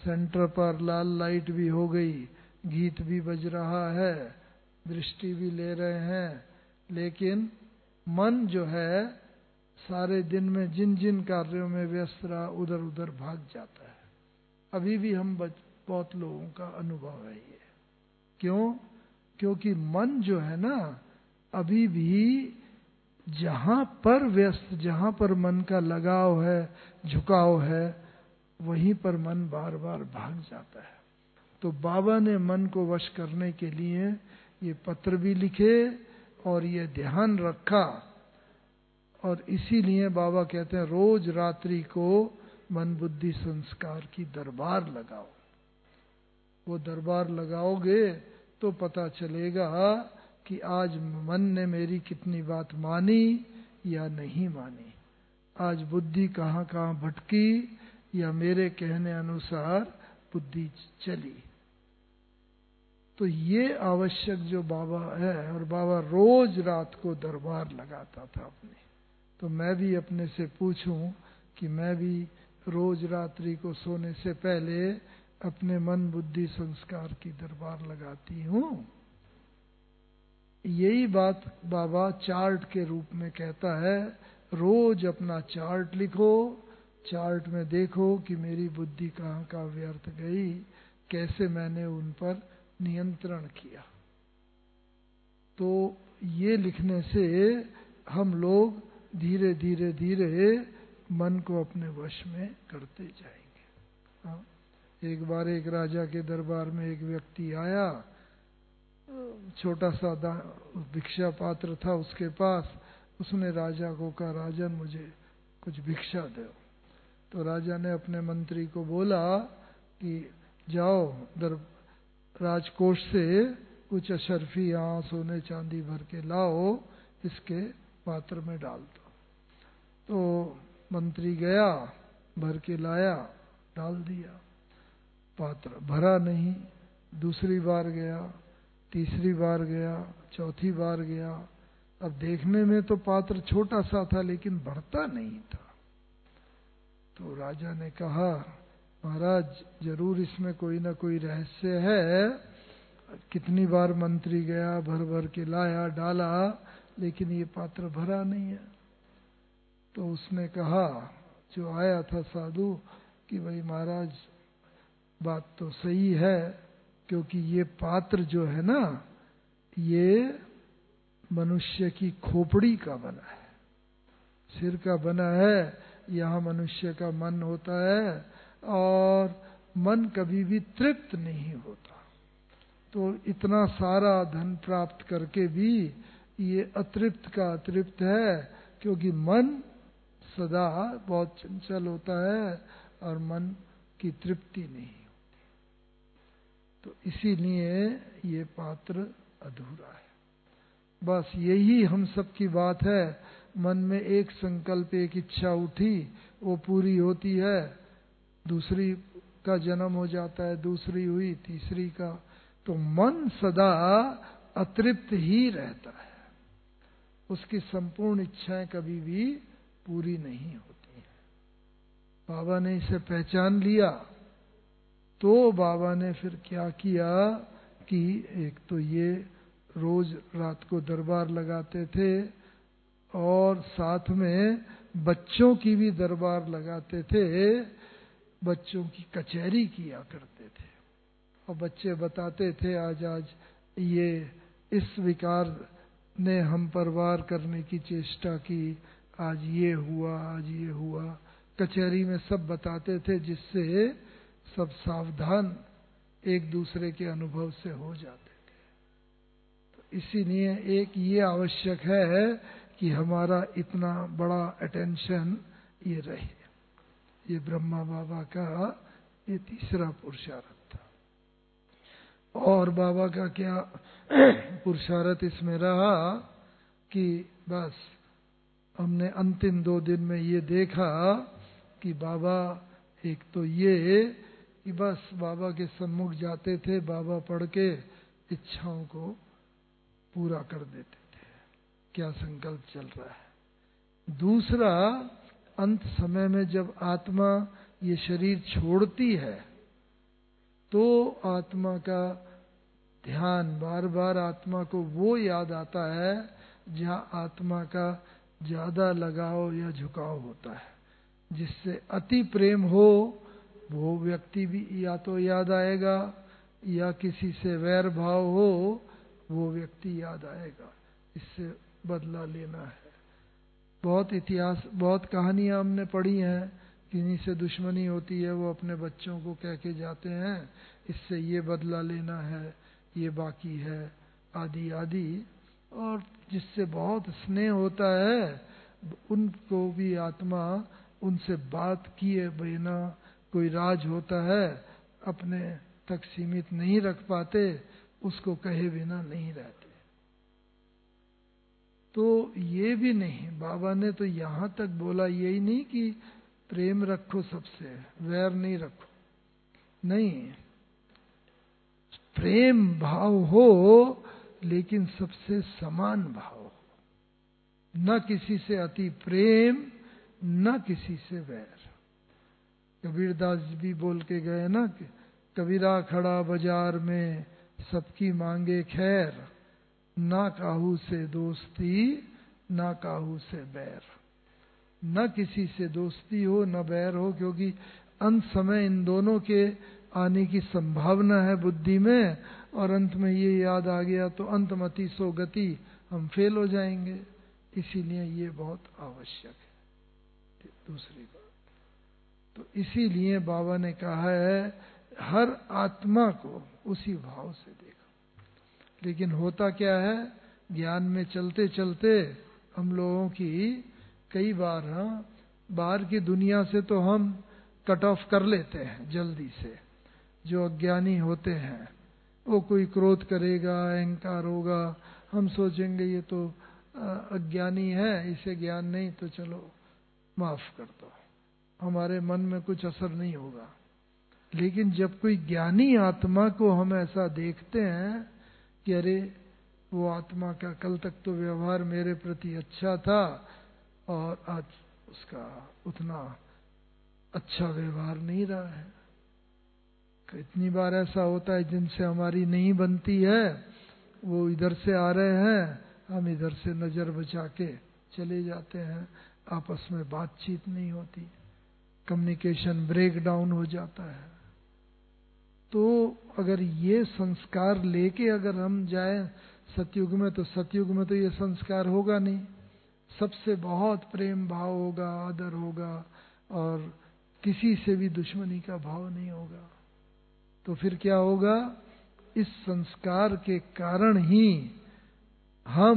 सेंटर पर लाल लाइट भी हो गई, गीत भी बज रहा है, दृष्टि भी ले रहे हैं, लेकिन मन जो है सारे दिन में जिन जिन कार्यों में व्यस्त रहा उधर उधर भाग जाता है। अभी भी हम बहुत लोगों का अनुभव है ये। क्यों? क्योंकि मन जो है ना अभी भी जहां पर व्यस्त, जहां पर मन का लगाव है, झुकाव है, वहीं पर मन बार बार भाग जाता है। तो बाबा ने मन को वश करने के लिए ये पत्र भी लिखे और ये ध्यान रखा, और इसीलिए बाबा कहते हैं रोज रात्रि को मन बुद्धि संस्कार की दरबार लगाओ। वो दरबार लगाओगे तो पता चलेगा कि आज मन ने मेरी कितनी बात मानी या नहीं मानी, आज बुद्धि कहाँ कहाँ भटकी या मेरे कहने अनुसार बुद्धि चली। तो ये आवश्यक जो बाबा है, और बाबा रोज रात को दरबार लगाता था अपने। तो मैं भी अपने से पूछूं कि मैं भी रोज रात्रि को सोने से पहले अपने मन बुद्धि संस्कार की दरबार लगाती हूं। यही बात बाबा चार्ट के रूप में कहता है, रोज अपना चार्ट लिखो, चार्ट में देखो कि मेरी बुद्धि कहाँ कहाँ व्यर्थ गई, कैसे मैंने उन पर नियंत्रण किया। तो ये लिखने से हम लोग धीरे धीरे धीरे मन को अपने वश में करते जाएंगे। हाँ? एक बार एक राजा के दरबार में एक व्यक्ति आया, छोटा सा भिक्षा पात्र था उसके पास। उसने राजा को कहा, राजन मुझे कुछ भिक्षा दो। तो राजा ने अपने मंत्री को बोला कि जाओ दर राजकोष से कुछ अशर्फी यहाँ सोने चांदी भर के लाओ, इसके पात्र में डाल दो। तो मंत्री गया, भर के लाया, डाल दिया, पात्र भरा नहीं। दूसरी बार गया, तीसरी बार गया, चौथी बार गया। अब देखने में तो पात्र छोटा सा था लेकिन भरता नहीं था। तो राजा ने कहा, महाराज जरूर इसमें कोई ना कोई रहस्य है। कितनी बार मंत्री गया, भर भर के लाया, डाला, लेकिन ये पात्र भरा नहीं है। तो उसने कहा, जो आया था साधु, कि भाई महाराज बात तो सही है, क्योंकि ये पात्र जो है ना, ये मनुष्य की खोपड़ी का बना है, सिर का बना है। यहाँ मनुष्य का मन होता है और मन कभी भी तृप्त नहीं होता। तो इतना सारा धन प्राप्त करके भी ये अतृप्त का अतृप्त है, क्योंकि मन सदा बहुत चंचल होता है और मन की तृप्ति नहीं होती। तो इसीलिए ये पात्र अधूरा है। बस यही हम सब की बात है। मन में एक संकल्प, एक इच्छा उठी, वो पूरी होती है, दूसरी का जन्म हो जाता है, दूसरी हुई, तीसरी का। तो मन सदा अतृप्त ही रहता है, उसकी संपूर्ण इच्छाएं कभी भी पूरी नहीं होती हैं। बाबा ने इसे पहचान लिया, तो बाबा ने फिर क्या किया कि एक तो ये रोज रात को दरबार लगाते थे, और साथ में बच्चों की भी दरबार लगाते थे, बच्चों की कचहरी किया करते थे। और बच्चे बताते थे, आज आज ये इस विकार ने हम पर वार करने की चेष्टा की, आज ये हुआ, आज ये हुआ। कचहरी में सब बताते थे, जिससे सब सावधान एक दूसरे के अनुभव से हो जाते थे। तो इसीलिए एक ये आवश्यक है कि हमारा इतना बड़ा अटेंशन ये रहे। ये ब्रह्मा बाबा का ये तीसरा पुरुषार्थ था। और बाबा का क्या पुरुषार्थ इसमें रहा कि बस हमने अंतिम दो दिन में ये देखा कि बाबा एक तो ये कि बस बाबा के सम्मुख जाते थे, बाबा पढ़ के इच्छाओं को पूरा कर देते थे, क्या संकल्प चल रहा है। दूसरा, अंत समय में जब आत्मा ये शरीर छोड़ती है, तो आत्मा का ध्यान, बार बार आत्मा को वो याद आता है जहाँ आत्मा का ज्यादा लगाव या झुकाव होता है। जिससे अति प्रेम हो वो व्यक्ति भी या तो याद आएगा, या किसी से वैर भाव हो वो व्यक्ति याद आएगा। इससे बदला लेना है। बहुत इतिहास, बहुत कहानियां हमने पढ़ी हैं, किन्हीं से दुश्मनी होती है, वो अपने बच्चों को कह के जाते हैं इससे ये बदला लेना है, ये बाकी है, आदि आदि। और जिससे बहुत स्नेह होता है उनको भी आत्मा उनसे बात किए बिना, कोई राज होता है अपने तक सीमित नहीं रख पाते, उसको कहे बिना नहीं रहते। तो ये भी नहीं, बाबा ने तो यहां तक बोला यही नहीं कि प्रेम रखो सबसे, वैर नहीं रखो, नहीं, प्रेम भाव हो लेकिन सबसे समान भाव हो, न किसी से अति प्रेम न किसी से वैर। कबीरदास भी बोल के गए ना कि कबीरा खड़ा बाजार में सबकी मांगे खैर, ना काहू से दोस्ती ना काहू से बैर। न किसी से दोस्ती हो न बैर हो, क्योंकि अंत समय इन दोनों के आने की संभावना है बुद्धि में, और अंत में ये याद आ गया तो अंतमति सो गति, हम फेल हो जाएंगे। इसीलिए ये बहुत आवश्यक है। दूसरी बात तो इसीलिए बाबा ने कहा है हर आत्मा को उसी भाव से देखो। लेकिन होता क्या है, ज्ञान में चलते चलते हम लोगों की कई बार, हाँ, बाहर की दुनिया से तो हम कट ऑफ कर लेते हैं जल्दी से। जो अज्ञानी होते हैं वो कोई क्रोध करेगा, अहंकार होगा, हम सोचेंगे ये तो अज्ञानी है, इसे ज्ञान नहीं, तो चलो माफ कर दो, हमारे मन में कुछ असर नहीं होगा। लेकिन जब कोई ज्ञानी आत्मा को हम ऐसा देखते हैं कि अरे वो आत्मा का कल तक तो व्यवहार मेरे प्रति अच्छा था और आज उसका उतना अच्छा व्यवहार नहीं रहा है। इतनी बार ऐसा होता है जिनसे हमारी नहीं बनती है, वो इधर से आ रहे हैं, हम इधर से नजर बचा के चले जाते हैं, आपस में बातचीत नहीं होती, कम्युनिकेशन ब्रेक डाउन हो जाता है। तो अगर ये संस्कार लेके अगर हम जाएं सतयुग में, तो सतयुग में तो ये संस्कार होगा नहीं, सबसे बहुत प्रेम भाव होगा, आदर होगा, और किसी से भी दुश्मनी का भाव नहीं होगा। तो फिर क्या होगा, इस संस्कार के कारण ही हम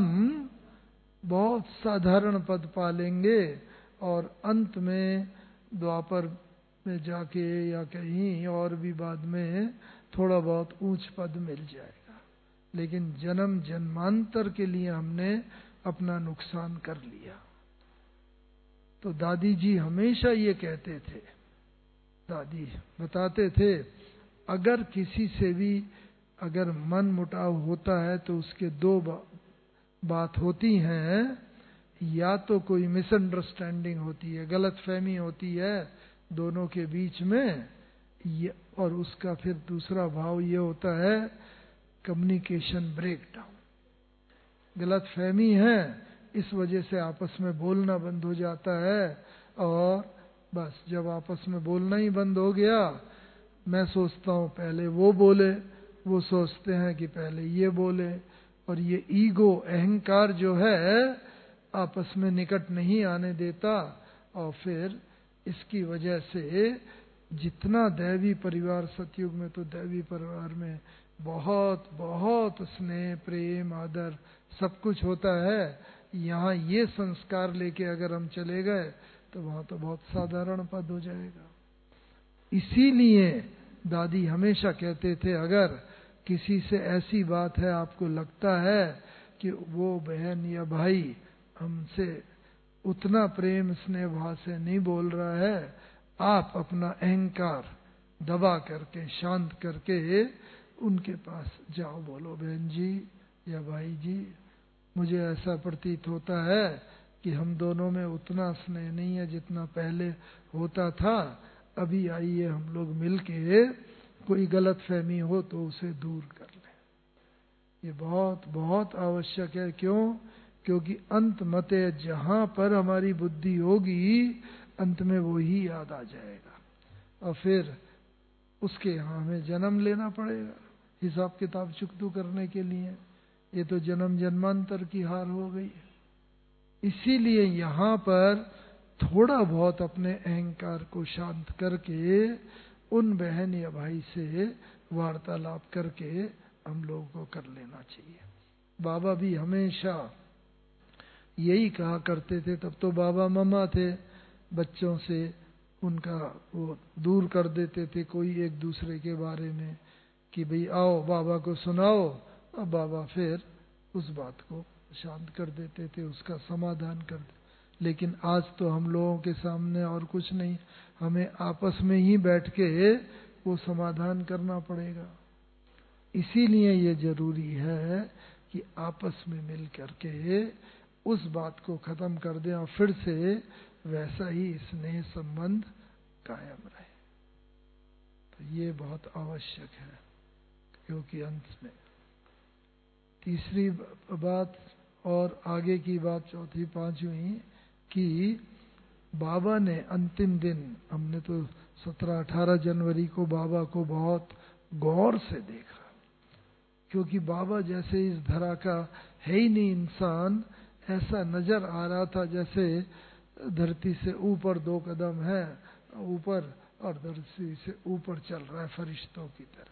बहुत साधारण पद पालेंगे, और अंत में द्वापर में जाके या कहीं और भी बाद में थोड़ा बहुत ऊंच पद मिल जाएगा। लेकिन जन्म जन्मांतर के लिए हमने अपना नुकसान कर लिया। तो दादी जी हमेशा ये कहते थे, दादी बताते थे, अगर किसी से भी अगर मन मुटाव होता है तो उसके दो बा, बात होती हैं, या तो कोई मिसअंडरस्टैंडिंग होती है, गलत फहमी होती है दोनों के बीच में, और उसका फिर दूसरा भाव ये होता है कम्युनिकेशन ब्रेकडाउन। गलत फहमी है, इस वजह से आपस में बोलना बंद हो जाता है, और बस जब आपस में बोलना ही बंद हो गया, मैं सोचता हूँ पहले वो बोले, वो सोचते हैं कि पहले ये बोले, और ये ईगो, अहंकार जो है आपस में निकट नहीं आने देता, और फिर इसकी वजह से जितना दैवी परिवार, सतयुग में तो दैवी परिवार में बहुत बहुत स्नेह प्रेम आदर सब कुछ होता है, यहाँ ये संस्कार लेके अगर हम चले गए तो वहां तो बहुत साधारण पद हो जाएगा। इसीलिए दादी हमेशा कहते थे, अगर किसी से ऐसी बात है आपको लगता है कि वो बहन या भाई हमसे उतना प्रेम स्नेह भाव से नहीं बोल रहा है, आप अपना अहंकार दबा करके शांत करके उनके पास जाओ, बोलो बहन जी या भाई जी, मुझे ऐसा प्रतीत होता है कि हम दोनों में उतना स्नेह नहीं है जितना पहले होता था, अभी आइए हम लोग मिलके कोई गलत फहमी हो तो उसे दूर कर ले। ये बहुत बहुत आवश्यक है। क्यों? क्योंकि अंत मते जहां पर हमारी बुद्धि होगी अंत में वो ही याद आ जाएगा और फिर उसके यहाँ हमें जन्म लेना पड़ेगा हिसाब किताब चुकतू करने के लिए। ये तो जन्म जन्मांतर की हार हो गई। इसीलिए यहाँ पर थोड़ा बहुत अपने अहंकार को शांत करके उन बहन या भाई से वार्तालाप करके हम लोगों को कर लेना चाहिए। बाबा भी हमेशा यही कहा करते थे। तब तो बाबा मम्मा थे, बच्चों से उनका वो दूर कर देते थे कोई एक दूसरे के बारे में कि भाई आओ बाबा को सुनाओ। अब बाबा फिर उस बात को शांत कर देते थे, उसका समाधान कर देते। लेकिन आज तो हम लोगों के सामने और कुछ नहीं, हमें आपस में ही बैठ के वो समाधान करना पड़ेगा। इसीलिए ये जरूरी है कि आपस में मिल करके उस बात को खत्म कर दें और फिर से वैसा ही स्नेह संबंध कायम रहे। तो ये बहुत आवश्यक है। क्योंकि अंत में तीसरी बात और आगे की बात चौथी पांचवी कि बाबा ने अंतिम दिन, हमने तो सत्रह अठारह जनवरी को बाबा को बहुत गौर से देखा। क्योंकि बाबा जैसे इस धरा का है ही नहीं इंसान, ऐसा नजर आ रहा था जैसे धरती से ऊपर दो कदम है ऊपर और धरती से ऊपर चल रहा है फरिश्तों की तरह।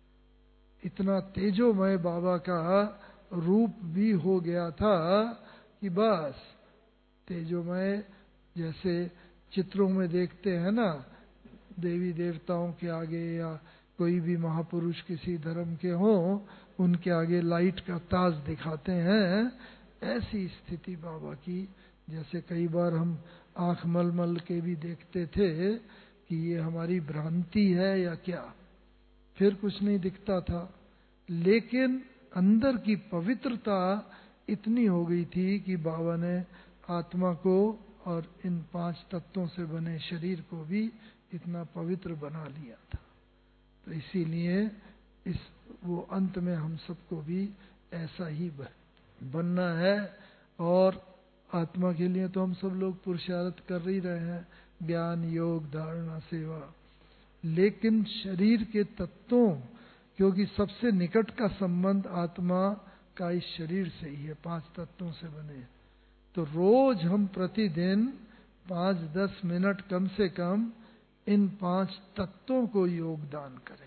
इतना तेजोमय बाबा का रूप भी हो गया था कि बस तेजोमय जैसे चित्रों में देखते हैं ना, देवी देवताओं के आगे या कोई भी महापुरुष किसी धर्म के हों उनके आगे लाइट का ताज दिखाते हैं, ऐसी स्थिति बाबा की। जैसे कई बार हम आंख मल मल के भी देखते थे कि ये हमारी भ्रांति है या क्या, फिर कुछ नहीं दिखता था। लेकिन अंदर की पवित्रता इतनी हो गई थी कि बाबा ने आत्मा को और इन पांच तत्वों से बने शरीर को भी इतना पवित्र बना लिया था। तो इसीलिए इस वो अंत में हम सबको भी ऐसा ही बनना है। और आत्मा के लिए तो हम सब लोग पुरुषार्थ कर ही रहे हैं, ज्ञान योग धारणा सेवा। लेकिन शरीर के तत्वों, क्योंकि सबसे निकट का संबंध आत्मा का इस शरीर से ही है, पांच तत्वों से बने। तो रोज हम प्रतिदिन पांच दस मिनट कम से कम इन पांच तत्वों को योगदान करें।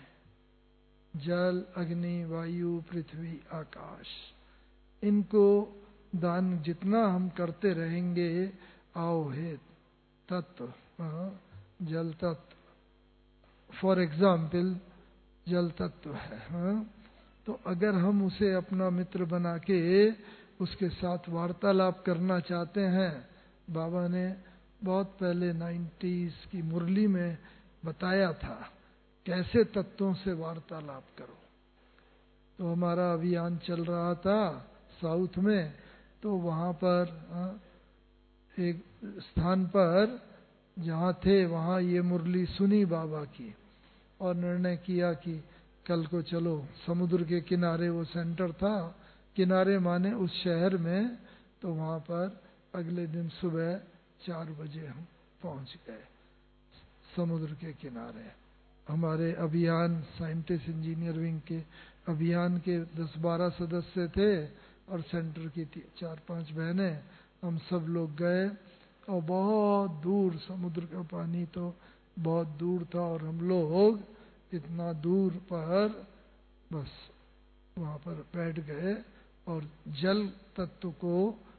जल अग्नि वायु पृथ्वी आकाश, इनको दान जितना हम करते रहेंगे, आओ हे तत्व, जल तत्व फॉर एग्जाम्पल जल तत्व है, हाँ? तो अगर हम उसे अपना मित्र बना के उसके साथ वार्तालाप करना चाहते हैं, बाबा ने बहुत पहले नाइन्टीज की मुरली में बताया था कैसे तत्वों से वार्तालाप करो। तो हमारा अभियान चल रहा था साउथ में, तो वहाँ पर हाँ, एक स्थान पर जहाँ थे वहाँ ये मुरली सुनी बाबा की और निर्णय किया कि कल को चलो समुद्र के किनारे, वो सेंटर था, किनारे माने उस शहर में। तो वहाँ पर अगले दिन सुबह चार बजे हम पहुँच गए समुद्र के किनारे। हमारे अभियान साइंटिस्ट इंजीनियर विंग के अभियान के दस बारह सदस्य थे और सेंटर की चार पांच बहनें, हम सब लोग गए। और बहुत दूर समुद्र का पानी तो बहुत दूर था और हम लोग इतना दूर पर बस वहाँ पर बैठ गए और जल तत्व को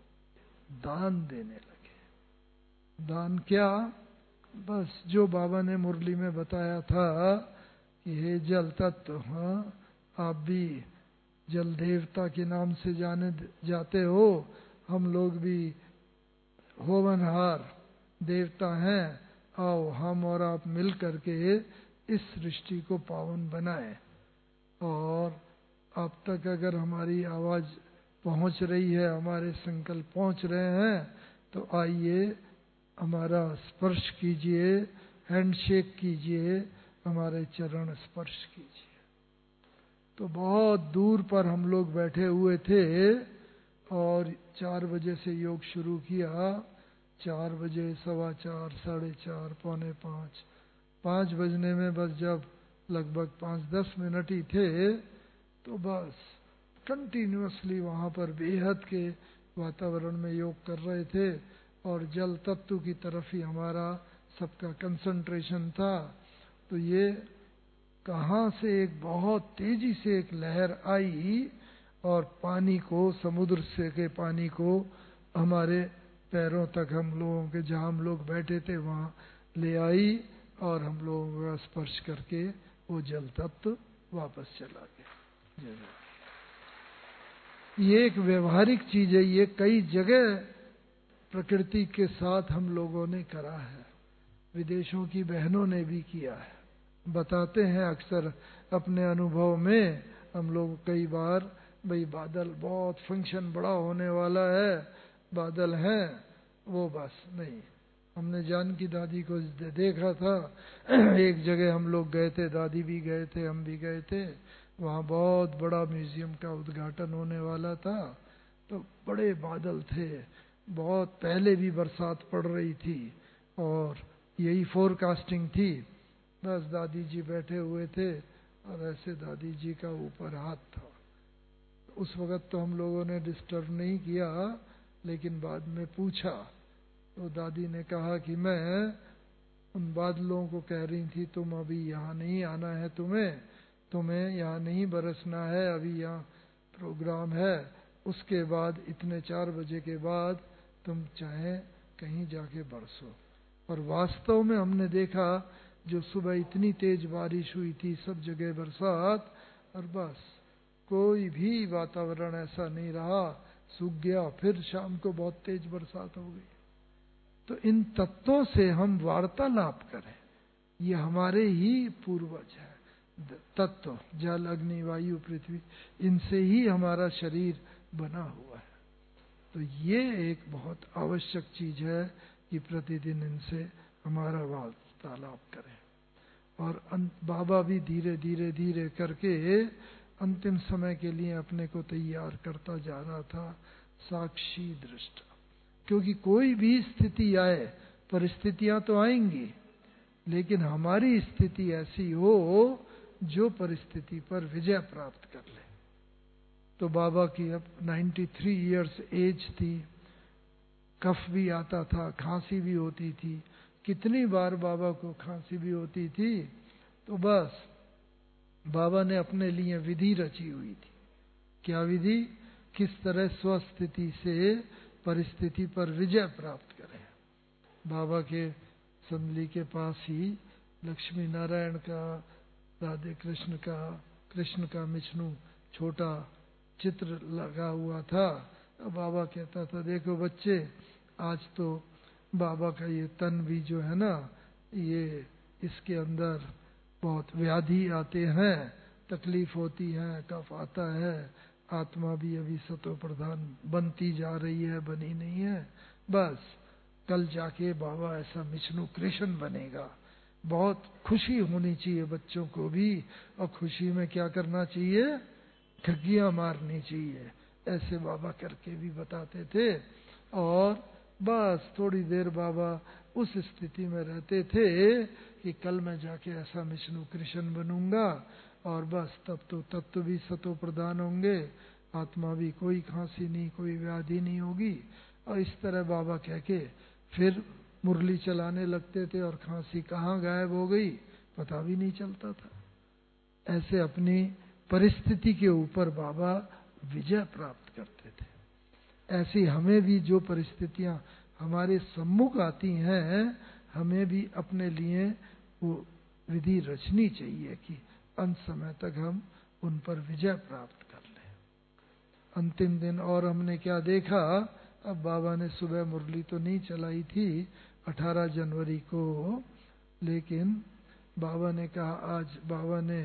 दान देने लगे। दान क्या? बस जो बाबा ने मुरली में बताया था कि हे जल तत्व, हाँ आप भी जल देवता के नाम से जाने जाते हो, हम लोग भी होवनहार देवता हैं, आओ हम और आप मिल करके इस सृष्टि को पावन बनाए। और अब तक अगर हमारी आवाज पहुंच रही है, हमारे संकल्प पहुंच रहे हैं, तो आइए हमारा स्पर्श कीजिए, हैंडशेक कीजिए हमारे चरण स्पर्श कीजिए। तो बहुत दूर पर हम लोग बैठे हुए थे और चार बजे से योग शुरू किया। चार बजे, सवा चार, साढ़े चार, पौने पाँच, पाँच बजने में बस जब लगभग पाँच दस मिनट ही थे तो बस कंटिन्यूअसली वहाँ पर बेहद के वातावरण में योग कर रहे थे और जल तत्व की तरफ ही हमारा सबका कंसंट्रेशन था। तो ये कहाँ से एक बहुत तेजी से एक लहर आई और पानी को, समुद्र से के पानी को हमारे पैरों तक, हम लोगों के जहाँ हम लोग बैठे थे वहाँ ले आई और हम लोगों का स्पर्श करके वो जल तत्व वापस चला गया। ये एक व्यवहारिक चीज है, ये कई जगह प्रकृति के साथ हम लोगों ने करा है, विदेशों की बहनों ने भी किया है। बताते हैं अक्सर अपने अनुभव में हम लोग कई बार, भाई बादल बहुत फंक्शन बड़ा होने वाला है, बादल हैं, वो बस नहीं। हमने जान की दादी को देखा था, एक जगह हम लोग गए थे, दादी भी गए थे, हम भी गए थे, वहाँ बहुत बड़ा म्यूजियम का उद्घाटन होने वाला था। तो बड़े बादल थे, बहुत पहले भी बरसात पड़ रही थी और यही फोरकास्टिंग थी। बस दादी जी बैठे हुए थे और ऐसे दादी जी का ऊपर हाथ था। उस वक़्त तो हम लोगों ने डिस्टर्ब नहीं किया, लेकिन बाद में पूछा तो दादी ने कहा कि मैं उन बादलों को कह रही थी, तुम अभी यहाँ नहीं आना है, तुम्हें तुम्हें यहाँ नहीं बरसना है, अभी यहाँ प्रोग्राम है, उसके बाद इतने चार बजे के बाद तुम चाहे कहीं जाके बरसो। और वास्तव में हमने देखा, जो सुबह इतनी तेज बारिश हुई थी, सब जगह बरसात, और बस कोई भी वातावरण ऐसा नहीं रहा, सूख गया, फिर शाम को बहुत तेज बरसात हो गई। तो इन तत्वों से हम वार्तालाप करें, ये हमारे ही पूर्वज हैं। तत्व जल, अग्नि, वायु, पृथ्वी, इनसे ही हमारा शरीर बना हुआ है। तो ये एक बहुत आवश्यक चीज है कि प्रतिदिन इनसे हमारा वार्तालाप करें। और बाबा भी धीरे धीरे धीरे करके अंतिम समय के लिए अपने को तैयार करता जा रहा था, साक्षी दृष्टा। क्योंकि कोई भी स्थिति आए, परिस्थितियां तो आएंगी, लेकिन हमारी स्थिति ऐसी हो जो परिस्थिति पर विजय प्राप्त कर ले। तो बाबा की अब तिरानवे इयर्स एज थी, कफ भी आता था, खांसी भी होती थी, कितनी बार बाबा को खांसी भी होती थी। तो बस बाबा ने अपने लिए विधि रची हुई थी। क्या विधि? किस तरह स्वस्थिति से परिस्थिति पर विजय प्राप्त करें। बाबा के संदली के पास ही लक्ष्मी नारायण का, राधे कृष्ण का, कृष्ण का मिष्णु छोटा चित्र लगा हुआ था। बाबा कहता था, देखो बच्चे, आज तो बाबा का ये तन भी जो है ना, ये इसके अंदर बहुत व्याधि आते हैं, तकलीफ होती है, कफ आता है, आत्मा भी अभी सतो प्रधान बनती जा रही है, बनी नहीं है। बस कल जाके बाबा ऐसा विष्णु कृष्ण बनेगा। बहुत खुशी होनी चाहिए बच्चों को भी, और खुशी में क्या करना चाहिए? ठगियां मारनी चाहिए। ऐसे बाबा करके भी बताते थे। और बस थोड़ी देर बाबा उस स्थिति में रहते थे कि कल मैं जाके ऐसा विष्णु कृष्ण बनूंगा, और बस तब तो तत्व भी सतो प्रधान होंगे, आत्मा भी कोई खांसी नहीं, कोई व्याधि नहीं होगी। और इस तरह बाबा कह के फिर मुरली चलाने लगते थे, और खांसी कहाँ गायब हो गई पता भी नहीं चलता था। ऐसे अपनी परिस्थिति के ऊपर बाबा विजय प्राप्त करते थे। ऐसी हमें भी जो परिस्थितियां हमारे सम्मुख आती हैं, हमें भी अपने लिए वो विधि रचनी चाहिए कि अंत समय तक हम उन पर विजय प्राप्त कर लें। अंतिम दिन और हमने क्या देखा? अब बाबा ने सुबह मुरली तो नहीं चलाई थी अठारह जनवरी को, लेकिन बाबा ने कहा आज बाबा ने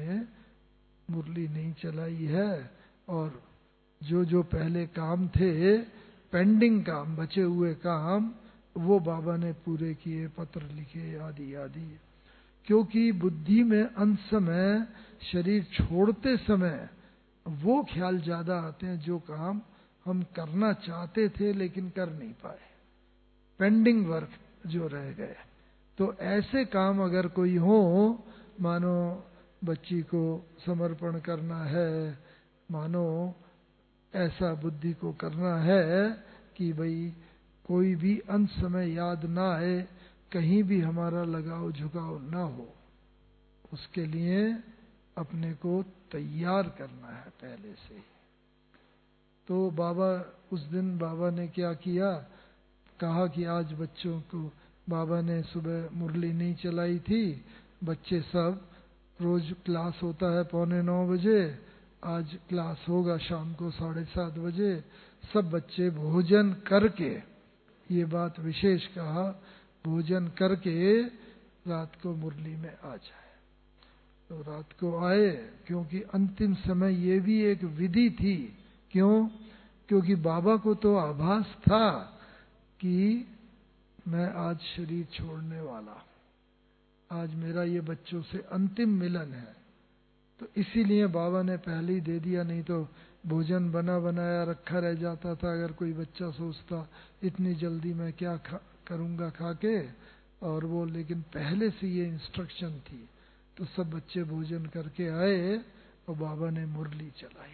मुरली नहीं चलाई है, और जो जो पहले काम थे, पेंडिंग काम, बचे हुए काम, वो बाबा ने पूरे किए, पत्र लिखे आदि आदि। क्योंकि बुद्धि में अंत समय, शरीर छोड़ते समय वो ख्याल ज्यादा आते हैं जो काम हम करना चाहते थे लेकिन कर नहीं पाए, पेंडिंग वर्क जो रह गए। तो ऐसे काम अगर कोई हो, मानो बच्ची को समर्पण करना है, मानो ऐसा बुद्धि को करना है कि भाई कोई भी अंत समय याद ना आए, कहीं भी हमारा लगाव झुकाव ना हो, उसके लिए अपने को तैयार करना है पहले से ही। तो बाबा उस दिन बाबा ने क्या किया, कहा कि आज बच्चों को, बाबा ने सुबह मुरली नहीं चलाई थी, बच्चे सब, रोज क्लास होता है पौने नौ बजे, आज क्लास होगा शाम को साढ़े सात बजे, सब बच्चे भोजन करके, ये बात विशेष कहा, भोजन करके रात को मुरली में आ जाए। तो रात को आए, क्योंकि अंतिम समय ये भी एक विधि थी। क्यों? क्योंकि बाबा को तो आभास था कि मैं आज शरीर छोड़ने वाला, आज मेरा ये बच्चों से अंतिम मिलन है। तो इसीलिए बाबा ने पहले ही दे दिया, नहीं तो भोजन बना बनाया रखा रह जाता था। अगर कोई बच्चा सोचता इतनी जल्दी मैं क्या खा करूंगा खा के, और वो, लेकिन पहले से ये इंस्ट्रक्शन थी। तो सब बच्चे भोजन करके आए और बाबा ने मुरली चलाई,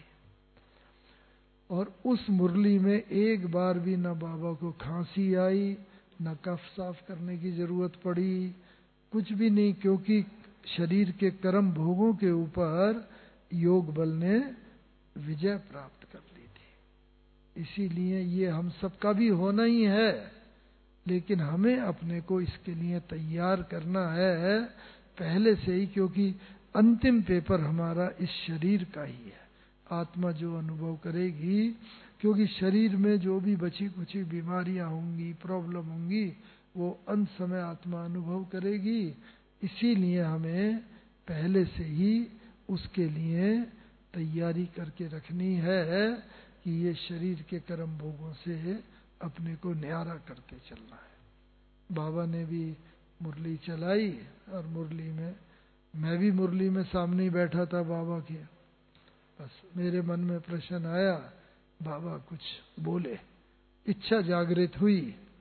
और उस मुरली में एक बार भी न बाबा को खांसी आई, न कफ साफ करने की जरूरत पड़ी, कुछ भी नहीं, क्योंकि शरीर के कर्म भोगों के ऊपर योग बल ने विजय प्राप्त कर ली थी। इसीलिए ये हम सबका भी होना ही है, लेकिन हमें अपने को इसके लिए तैयार करना है पहले से ही, क्योंकि अंतिम पेपर हमारा इस शरीर का ही है। आत्मा जो अनुभव करेगी, क्योंकि शरीर में जो भी बची कुची बीमारियां होंगी, प्रॉब्लम होंगी, वो अंत समय आत्मा अनुभव करेगी। इसीलिए हमें पहले से ही उसके लिए तैयारी करके रखनी है कि ये शरीर के कर्म भोगों से अपने को न्यारा करते चलना है। बाबा ने भी मुरली चलाई, और मुरली में मैं भी मुरली में सामने ही बैठा था बाबा के। बस मेरे मन में प्रश्न आया, बाबा कुछ बोले, इच्छा जागृत हुई,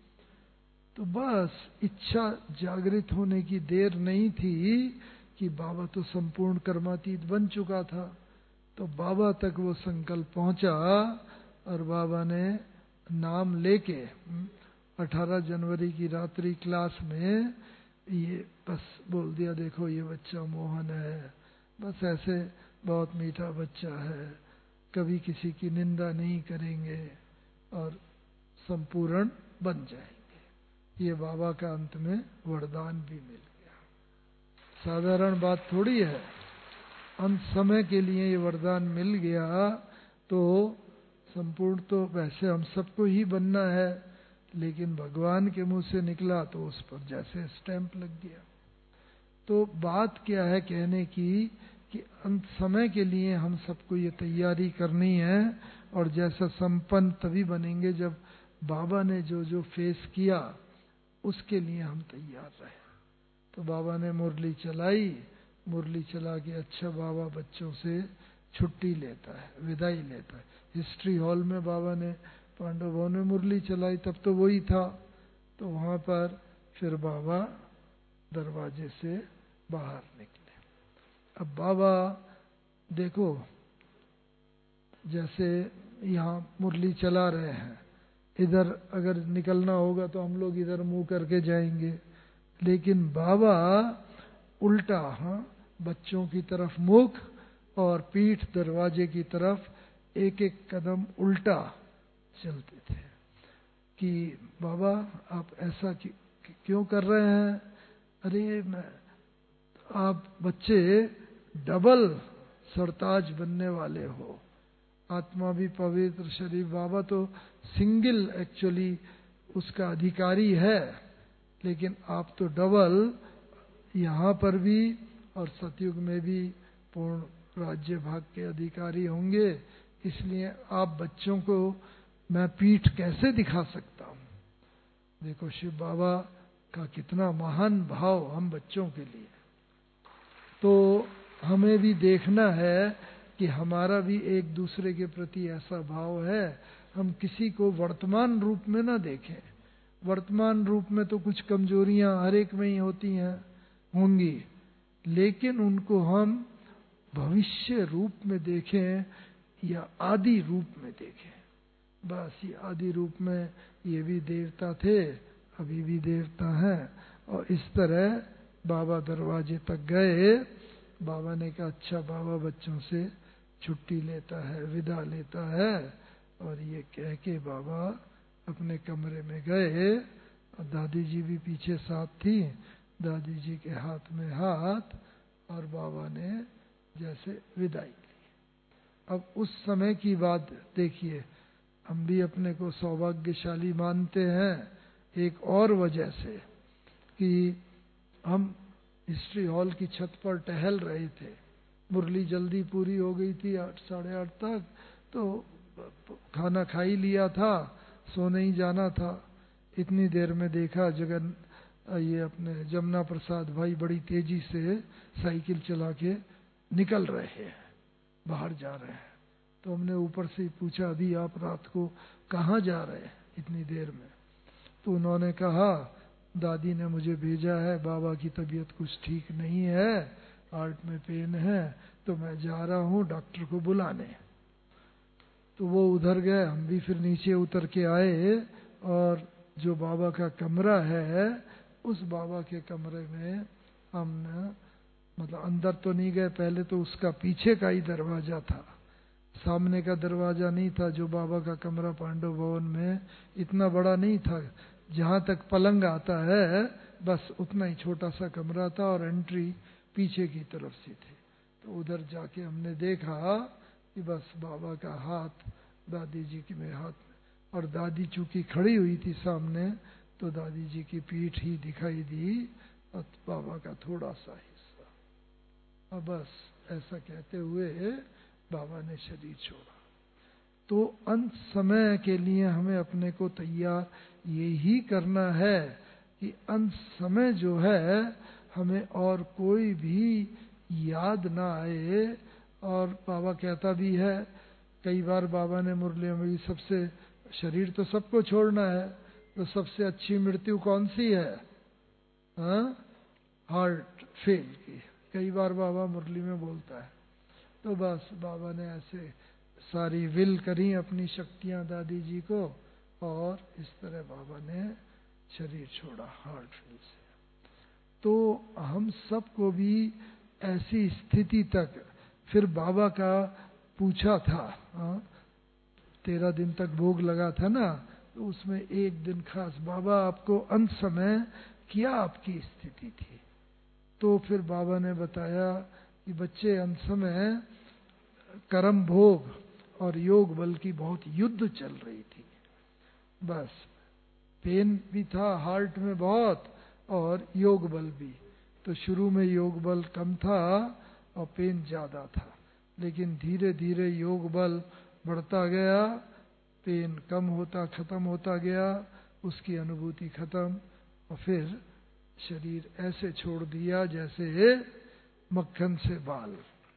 तो बस इच्छा जागृत होने की देर नहीं थी कि बाबा तो संपूर्ण कर्मातीत बन चुका था। तो बाबा तक वो संकल्प पहुंचा, और बाबा ने नाम लेके अठारह जनवरी की रात्रि क्लास में ये बस बोल दिया, देखो ये बच्चा मोहन है, बस ऐसे बहुत मीठा बच्चा है, कभी किसी की निंदा नहीं करेंगे और संपूर्ण बन जाएंगे। ये बाबा का अंत में वरदान भी मिल गया। साधारण बात थोड़ी है, अंत समय के लिए ये वरदान मिल गया। तो संपूर्ण तो वैसे हम सबको ही बनना है, लेकिन भगवान के मुंह से निकला तो उस पर जैसे स्टैंप लग गया। तो बात क्या है कहने की, कि अंत समय के लिए हम सबको ये तैयारी करनी है, और जैसा संपन्न तभी बनेंगे जब बाबा ने जो जो फेस किया उसके लिए हम तैयार रहे। तो बाबा ने मुरली चलाई, मुरली चला के अच्छा बाबा बच्चों से छुट्टी लेता है, विदाई लेता है। हिस्ट्री हॉल में बाबा ने पांडव भवन में मुरली चलाई, तब तो वही था। तो वहां पर फिर बाबा दरवाजे से बाहर निकले। अब बाबा देखो, जैसे यहाँ मुरली चला रहे हैं, इधर अगर निकलना होगा तो हम लोग इधर मुंह करके जाएंगे, लेकिन बाबा उल्टा, हाँ, बच्चों की तरफ मुख और पीठ दरवाजे की तरफ एक एक कदम उल्टा चलते थे। कि बाबा आप ऐसा क्यों कर रहे हैं? अरे मैं, आप बच्चे डबल सरताज बनने वाले हो, आत्मा भी पवित्र, शरीर, बाबा तो सिंगल एक्चुअली उसका अधिकारी है, लेकिन आप तो डबल यहाँ पर भी और सतयुग में भी पूर्ण राज्य भाग के अधिकारी होंगे। इसलिए आप बच्चों को मैं पीठ कैसे दिखा सकता हूँ? देखो शिव बाबा का कितना महान भाव हम बच्चों के लिए। तो हमें भी देखना है कि हमारा भी एक दूसरे के प्रति ऐसा भाव है, हम किसी को वर्तमान रूप में ना देखें। वर्तमान रूप में तो कुछ कमजोरियां हर एक में ही होती हैं, होंगी, लेकिन उनको हम भविष्य रूप में देखें या आदि रूप में देखें। बस ये आदि रूप में ये भी देवता थे, अभी भी देवता हैं। और इस तरह बाबा दरवाजे तक गए। बाबा ने कहा अच्छा बाबा बच्चों से छुट्टी लेता है, विदा लेता है। और ये कह के बाबा अपने कमरे में गए और दादी जी भी पीछे साथ थी। दादी जी के हाथ में हाथ और बाबा ने जैसे विदाई ली। अब उस समय की बात देखिए, हम भी अपने को सौभाग्यशाली मानते हैं एक और वजह से कि हम हिस्ट्री हॉल की छत पर टहल रहे थे। मुरली जल्दी पूरी हो गई थी, आठ साढ़े आठ तक, तो खाना खा ही लिया था, सोने ही जाना था। इतनी देर में देखा जगन ये अपने जमुना प्रसाद भाई बड़ी तेजी से साइकिल चला के निकल रहे हैं, बाहर जा रहे हैं। तो हमने ऊपर से पूछा अभी आप रात को कहाँ जा रहे हैं इतनी देर में? तो उन्होंने कहा दादी ने मुझे भेजा है, बाबा की तबीयत कुछ ठीक नहीं है, हार्ट में पेन है, तो मैं जा रहा हूँ डॉक्टर को बुलाने। तो वो उधर गए, हम भी फिर नीचे उतर के आए और जो बाबा का कमरा है उस बाबा के कमरे में हमने मतलब अंदर तो नहीं गए, पहले तो उसका पीछे का ही दरवाजा था, सामने का दरवाजा नहीं था। जो बाबा का कमरा पांडव भवन में इतना बड़ा नहीं था, जहां तक पलंग आता है बस उतना ही छोटा सा कमरा था और एंट्री पीछे की तरफ से थी। तो उधर जाके हमने देखा कि बस बाबा का हाथ दादी जी के मेरे हाथ में, और दादी चूंकि खड़ी हुई थी सामने तो दादी जी की पीठ ही दिखाई दी और बाबा का थोड़ा सा हिस्सा। और बस ऐसा कहते हुए बाबा ने शरीर छोड़ा। तो अंत समय के लिए हमें अपने को तैयार यही करना है कि अंत समय जो है हमें और कोई भी याद ना आए। और बाबा कहता भी है, कई बार बाबा ने मुरलियों में भी, सबसे शरीर तो सबको छोड़ना है, तो सबसे अच्छी मृत्यु कौन सी है? हाँ, हार्ट फेल की। कई बार बाबा मुरली में बोलता है। तो बस बाबा ने ऐसे सारी विल करी अपनी शक्तियां दादी जी को, और इस तरह बाबा ने शरीर छोड़ा हार्ट फेल से। तो हम सबको भी ऐसी स्थिति तक, फिर बाबा का पूछा था, हाँ, तेरह दिन तक भोग लगा था ना, तो उसमें एक दिन खास बाबा आपको अंत समय क्या आपकी स्थिति थी? तो फिर बाबा ने बताया कि बच्चे अंत समय कर्म भोग और योग बल की बहुत युद्ध चल रही थी। बस पेन भी था हार्ट में बहुत और योग बल भी। तो शुरू में योग बल कम था और पेन ज्यादा था, लेकिन धीरे धीरे योग बल बढ़ता गया, पेन कम होता खत्म होता गया, उसकी अनुभूति खत्म, और फिर शरीर ऐसे छोड़ दिया जैसे मक्खन से बाल,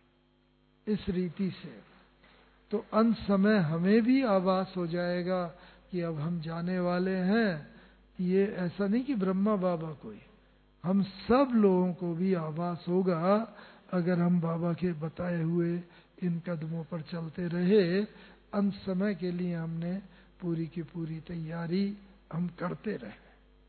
इस रीति से। तो अंत समय हमें भी आभास हो जाएगा कि अब हम जाने वाले हैं। ये ऐसा नहीं कि ब्रह्मा बाबा कोई, हम सब लोगों को भी आभास होगा अगर हम बाबा के बताए हुए इन कदमों पर चलते रहे। अंत समय के लिए हमने पूरी की पूरी तैयारी हम करते रहे।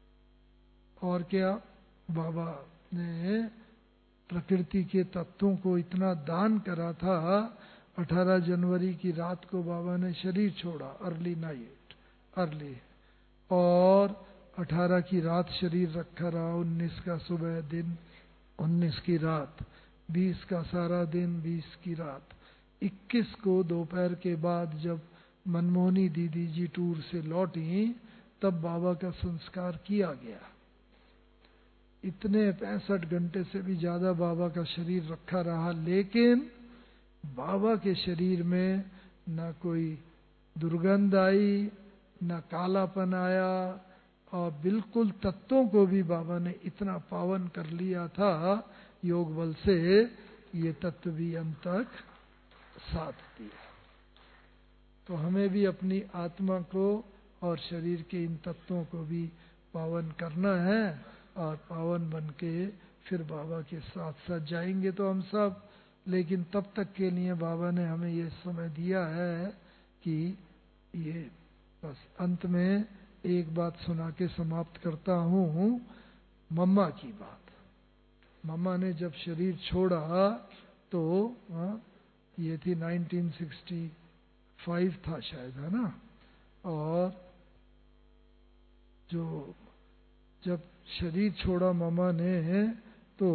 और क्या, बाबा ने प्रकृति के तत्वों को इतना दान करा था। अठारह जनवरी की रात को बाबा ने शरीर छोड़ा, अर्ली नाइट, अर्ली, और अठारह की रात शरीर रखा रहा, उन्नीस का सुबह दिन, उन्नीस की रात, बीस का सारा दिन, बीस की रात, इक्कीस को दोपहर के बाद जब मनमोहनी दीदी जी टूर से लौटी तब बाबा का संस्कार किया गया। इतने पैंसठ घंटे से भी ज्यादा बाबा का शरीर रखा रहा, लेकिन बाबा के शरीर में न कोई दुर्गंध आई, न कालापन आया, और बिल्कुल तत्वों को भी बाबा ने इतना पावन कर लिया था योग बल से ये तत्व भी अंत तक साथ दिया। तो हमें भी अपनी आत्मा को और शरीर के इन तत्वों को भी पावन करना है, और पावन बन के फिर बाबा के साथ साथ जाएंगे तो हम सब। लेकिन तब तक के लिए बाबा ने हमें ये समय दिया है कि ये बस अंत में एक बात सुना के समाप्त करता हूँ, मम्मा की बात। मम्मा ने जब शरीर छोड़ा तो आ, ये थी नाइनटीन सिक्सटी फाइव था शायद, है ना। और जो जब शरीर छोड़ा मम्मा ने तो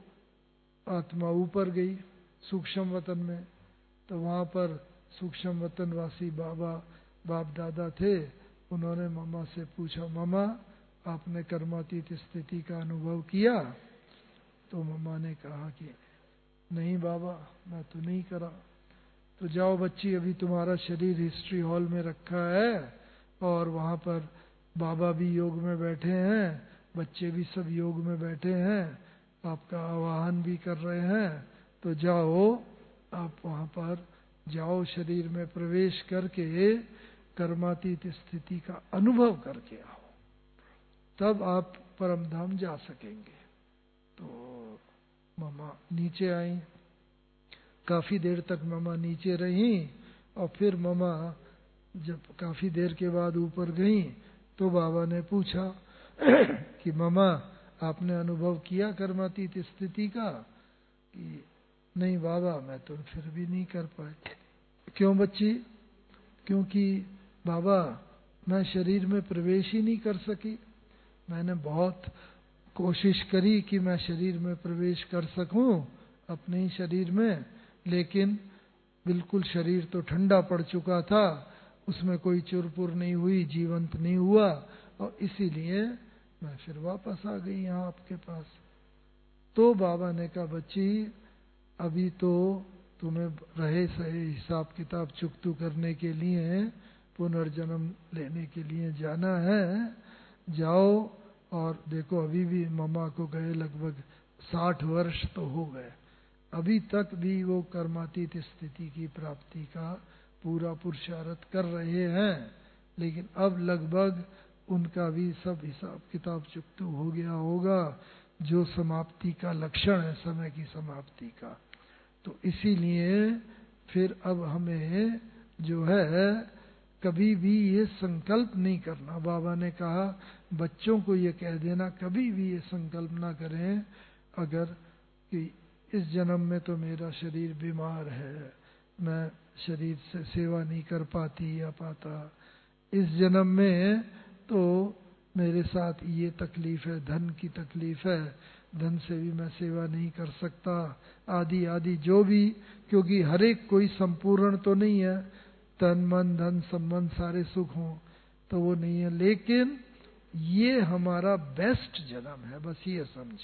आत्मा ऊपर गई सूक्ष्म वतन में। तो वहाँ पर सूक्ष्म वतन वासी बाबा बाप दादा थे। उन्होंने मम्मा से पूछा, मम्मा आपने कर्मातीत स्थिति का अनुभव किया? तो मम्मा ने कहा कि नहीं बाबा, मैं तो नहीं करा। तो जाओ बच्ची, अभी तुम्हारा शरीर हिस्ट्री हॉल में रखा है और वहाँ पर बाबा भी योग में बैठे हैं, बच्चे भी सब योग में बैठे हैं, आपका आवाहन भी कर रहे हैं। तो जाओ, आप वहाँ पर जाओ, शरीर में प्रवेश करके कर्मातीत स्थिति का अनुभव करके आओ, तब आप परम धाम जा सकेंगे। तो मामा नीचे आई। काफी देर तक मामा नीचे रही और फिर मामा जब काफी देर के बाद ऊपर गई तो बाबा ने पूछा कि मामा आपने अनुभव किया कर्मातीत स्थिति का? कि नहीं बाबा, मैं तो फिर भी नहीं कर पाए। क्यों बच्ची? क्योंकि बाबा मैं शरीर में प्रवेश ही नहीं कर सकी। मैंने बहुत कोशिश करी कि मैं शरीर में प्रवेश कर सकूं, अपने ही शरीर में, लेकिन बिल्कुल शरीर तो ठंडा पड़ चुका था, उसमें कोई चुरपुर नहीं हुई, जीवंत नहीं हुआ, और इसीलिए मैं फिर वापस आ गई यहाँ आपके पास। तो बाबा ने कहा, बच्ची अभी तो तुम्हें रहे सही हिसाब किताब चुकतू करने के लिए, पुनर्जन्म लेने के लिए जाना है। जाओ और देखो, अभी भी मम्मा को गए लगभग साठ वर्ष तो हो गए, अभी तक भी वो कर्मातीत स्थिति की प्राप्ति का पूरा पुरुषार्थ कर रहे हैं। लेकिन अब लगभग उनका भी सब हिसाब किताब चुकतू हो गया होगा, जो समाप्ति का लक्षण है, समय की समाप्ति का। तो इसीलिए फिर अब हमें जो है कभी भी ये संकल्प नहीं करना। बाबा ने कहा बच्चों को ये कह देना, कभी भी ये संकल्प ना करें अगर कि इस जन्म में तो मेरा शरीर बीमार है, मैं शरीर से सेवा नहीं कर पाती या पाता, इस जन्म में तो मेरे साथ ये तकलीफ है, धन की तकलीफ है, धन से भी मैं सेवा नहीं कर सकता, आदि आदि जो भी, क्योंकि हर एक कोई संपूर्ण तो नहीं है, तन मन धन संबंध सारे सुख हों तो वो नहीं है, लेकिन ये हमारा बेस्ट जन्म है, बस ये समझे।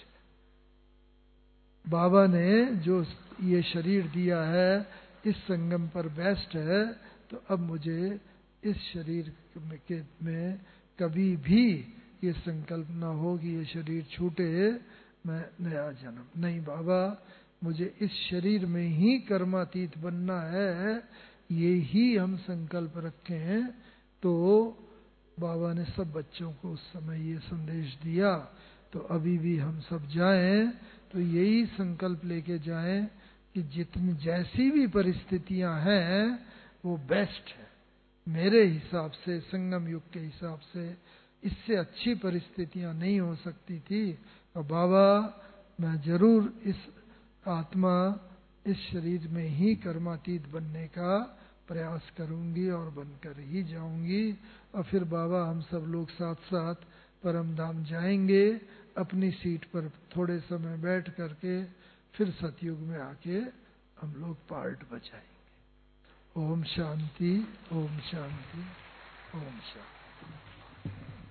बाबा ने जो ये शरीर दिया है इस संगम पर बेस्ट है, तो अब मुझे इस शरीर में, के में कभी भी ये संकल्प ना हो कि ये शरीर छूटे, मैं नया जन्म नहीं। बाबा मुझे इस शरीर में ही कर्मातीत बनना है, ये ही हम संकल्प रखें। तो बाबा ने सब बच्चों को उस समय ये संदेश दिया। तो अभी भी हम सब जाएं तो यही संकल्प लेके जाएं कि जितनी जैसी भी परिस्थितियां हैं वो बेस्ट है मेरे हिसाब से, संगम युग के हिसाब से इससे अच्छी परिस्थितियां नहीं हो सकती थी। और बाबा मैं जरूर इस आत्मा इस शरीर में ही कर्मातीत बनने का प्रयास करूंगी और बनकर ही जाऊंगी। और फिर बाबा हम सब लोग साथ साथ परम धाम जाएंगे, अपनी सीट पर थोड़े समय बैठ करके फिर सतयुग में आके हम लोग पार्ट बजाएंगे। ओम शांति, ओम शांति, ओम शांति।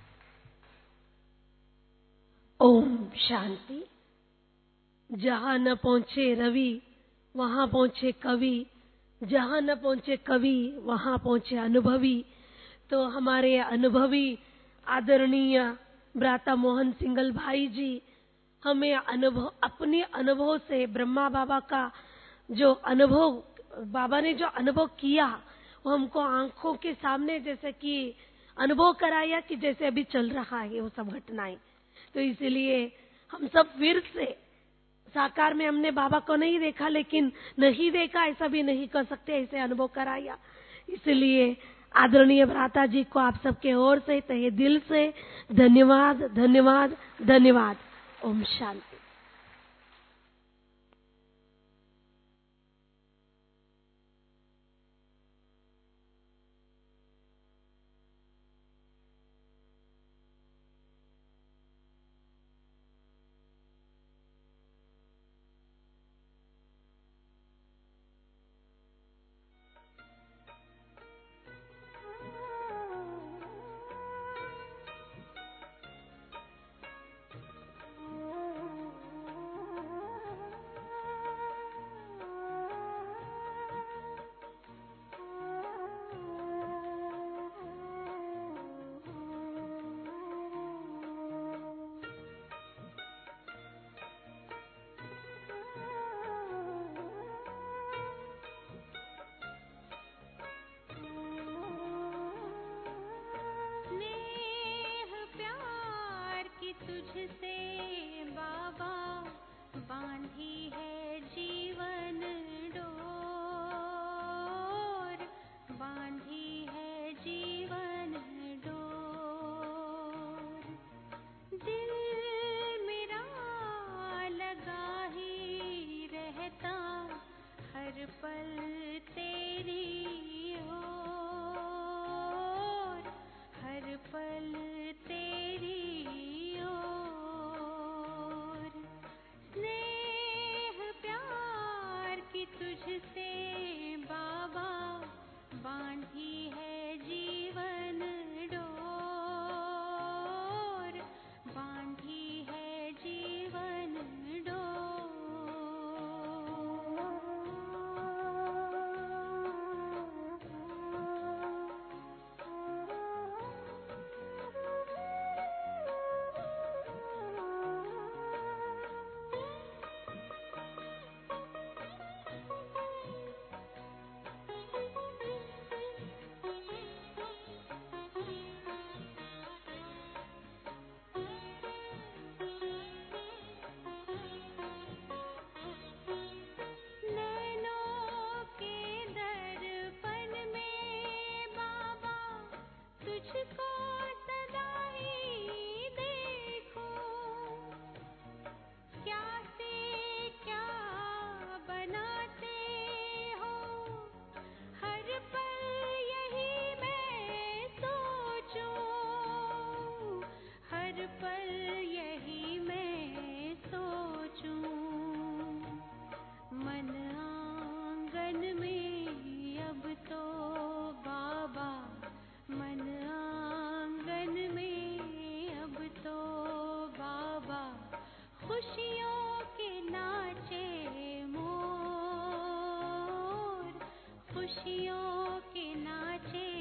ओम शांति। जहाँ न पहुँचे रवि वहाँ पहुँचे कवि, जहाँ न पहुँचे कवि वहाँ पहुँचे अनुभवी। तो हमारे अनुभवी आदरणीय भ्राता मोहन सिंगल भाई जी हमें अनुभव, अपने अनुभव से ब्रह्मा बाबा का जो अनुभव, बाबा ने जो अनुभव किया वो हमको आंखों के सामने जैसे कि अनुभव कराया कि जैसे अभी चल रहा है वो सब घटनाएं। तो इसीलिए हम सब फिर से साकार में हमने बाबा को नहीं देखा, लेकिन नहीं देखा ऐसा भी नहीं कर सकते, ऐसे अनुभव कराया। इसलिए आदरणीय भ्राता जी को आप सबके ओर से तहे दिल से धन्यवाद, धन्यवाद, धन्यवाद। ओम शांति। खुशियों के नाचे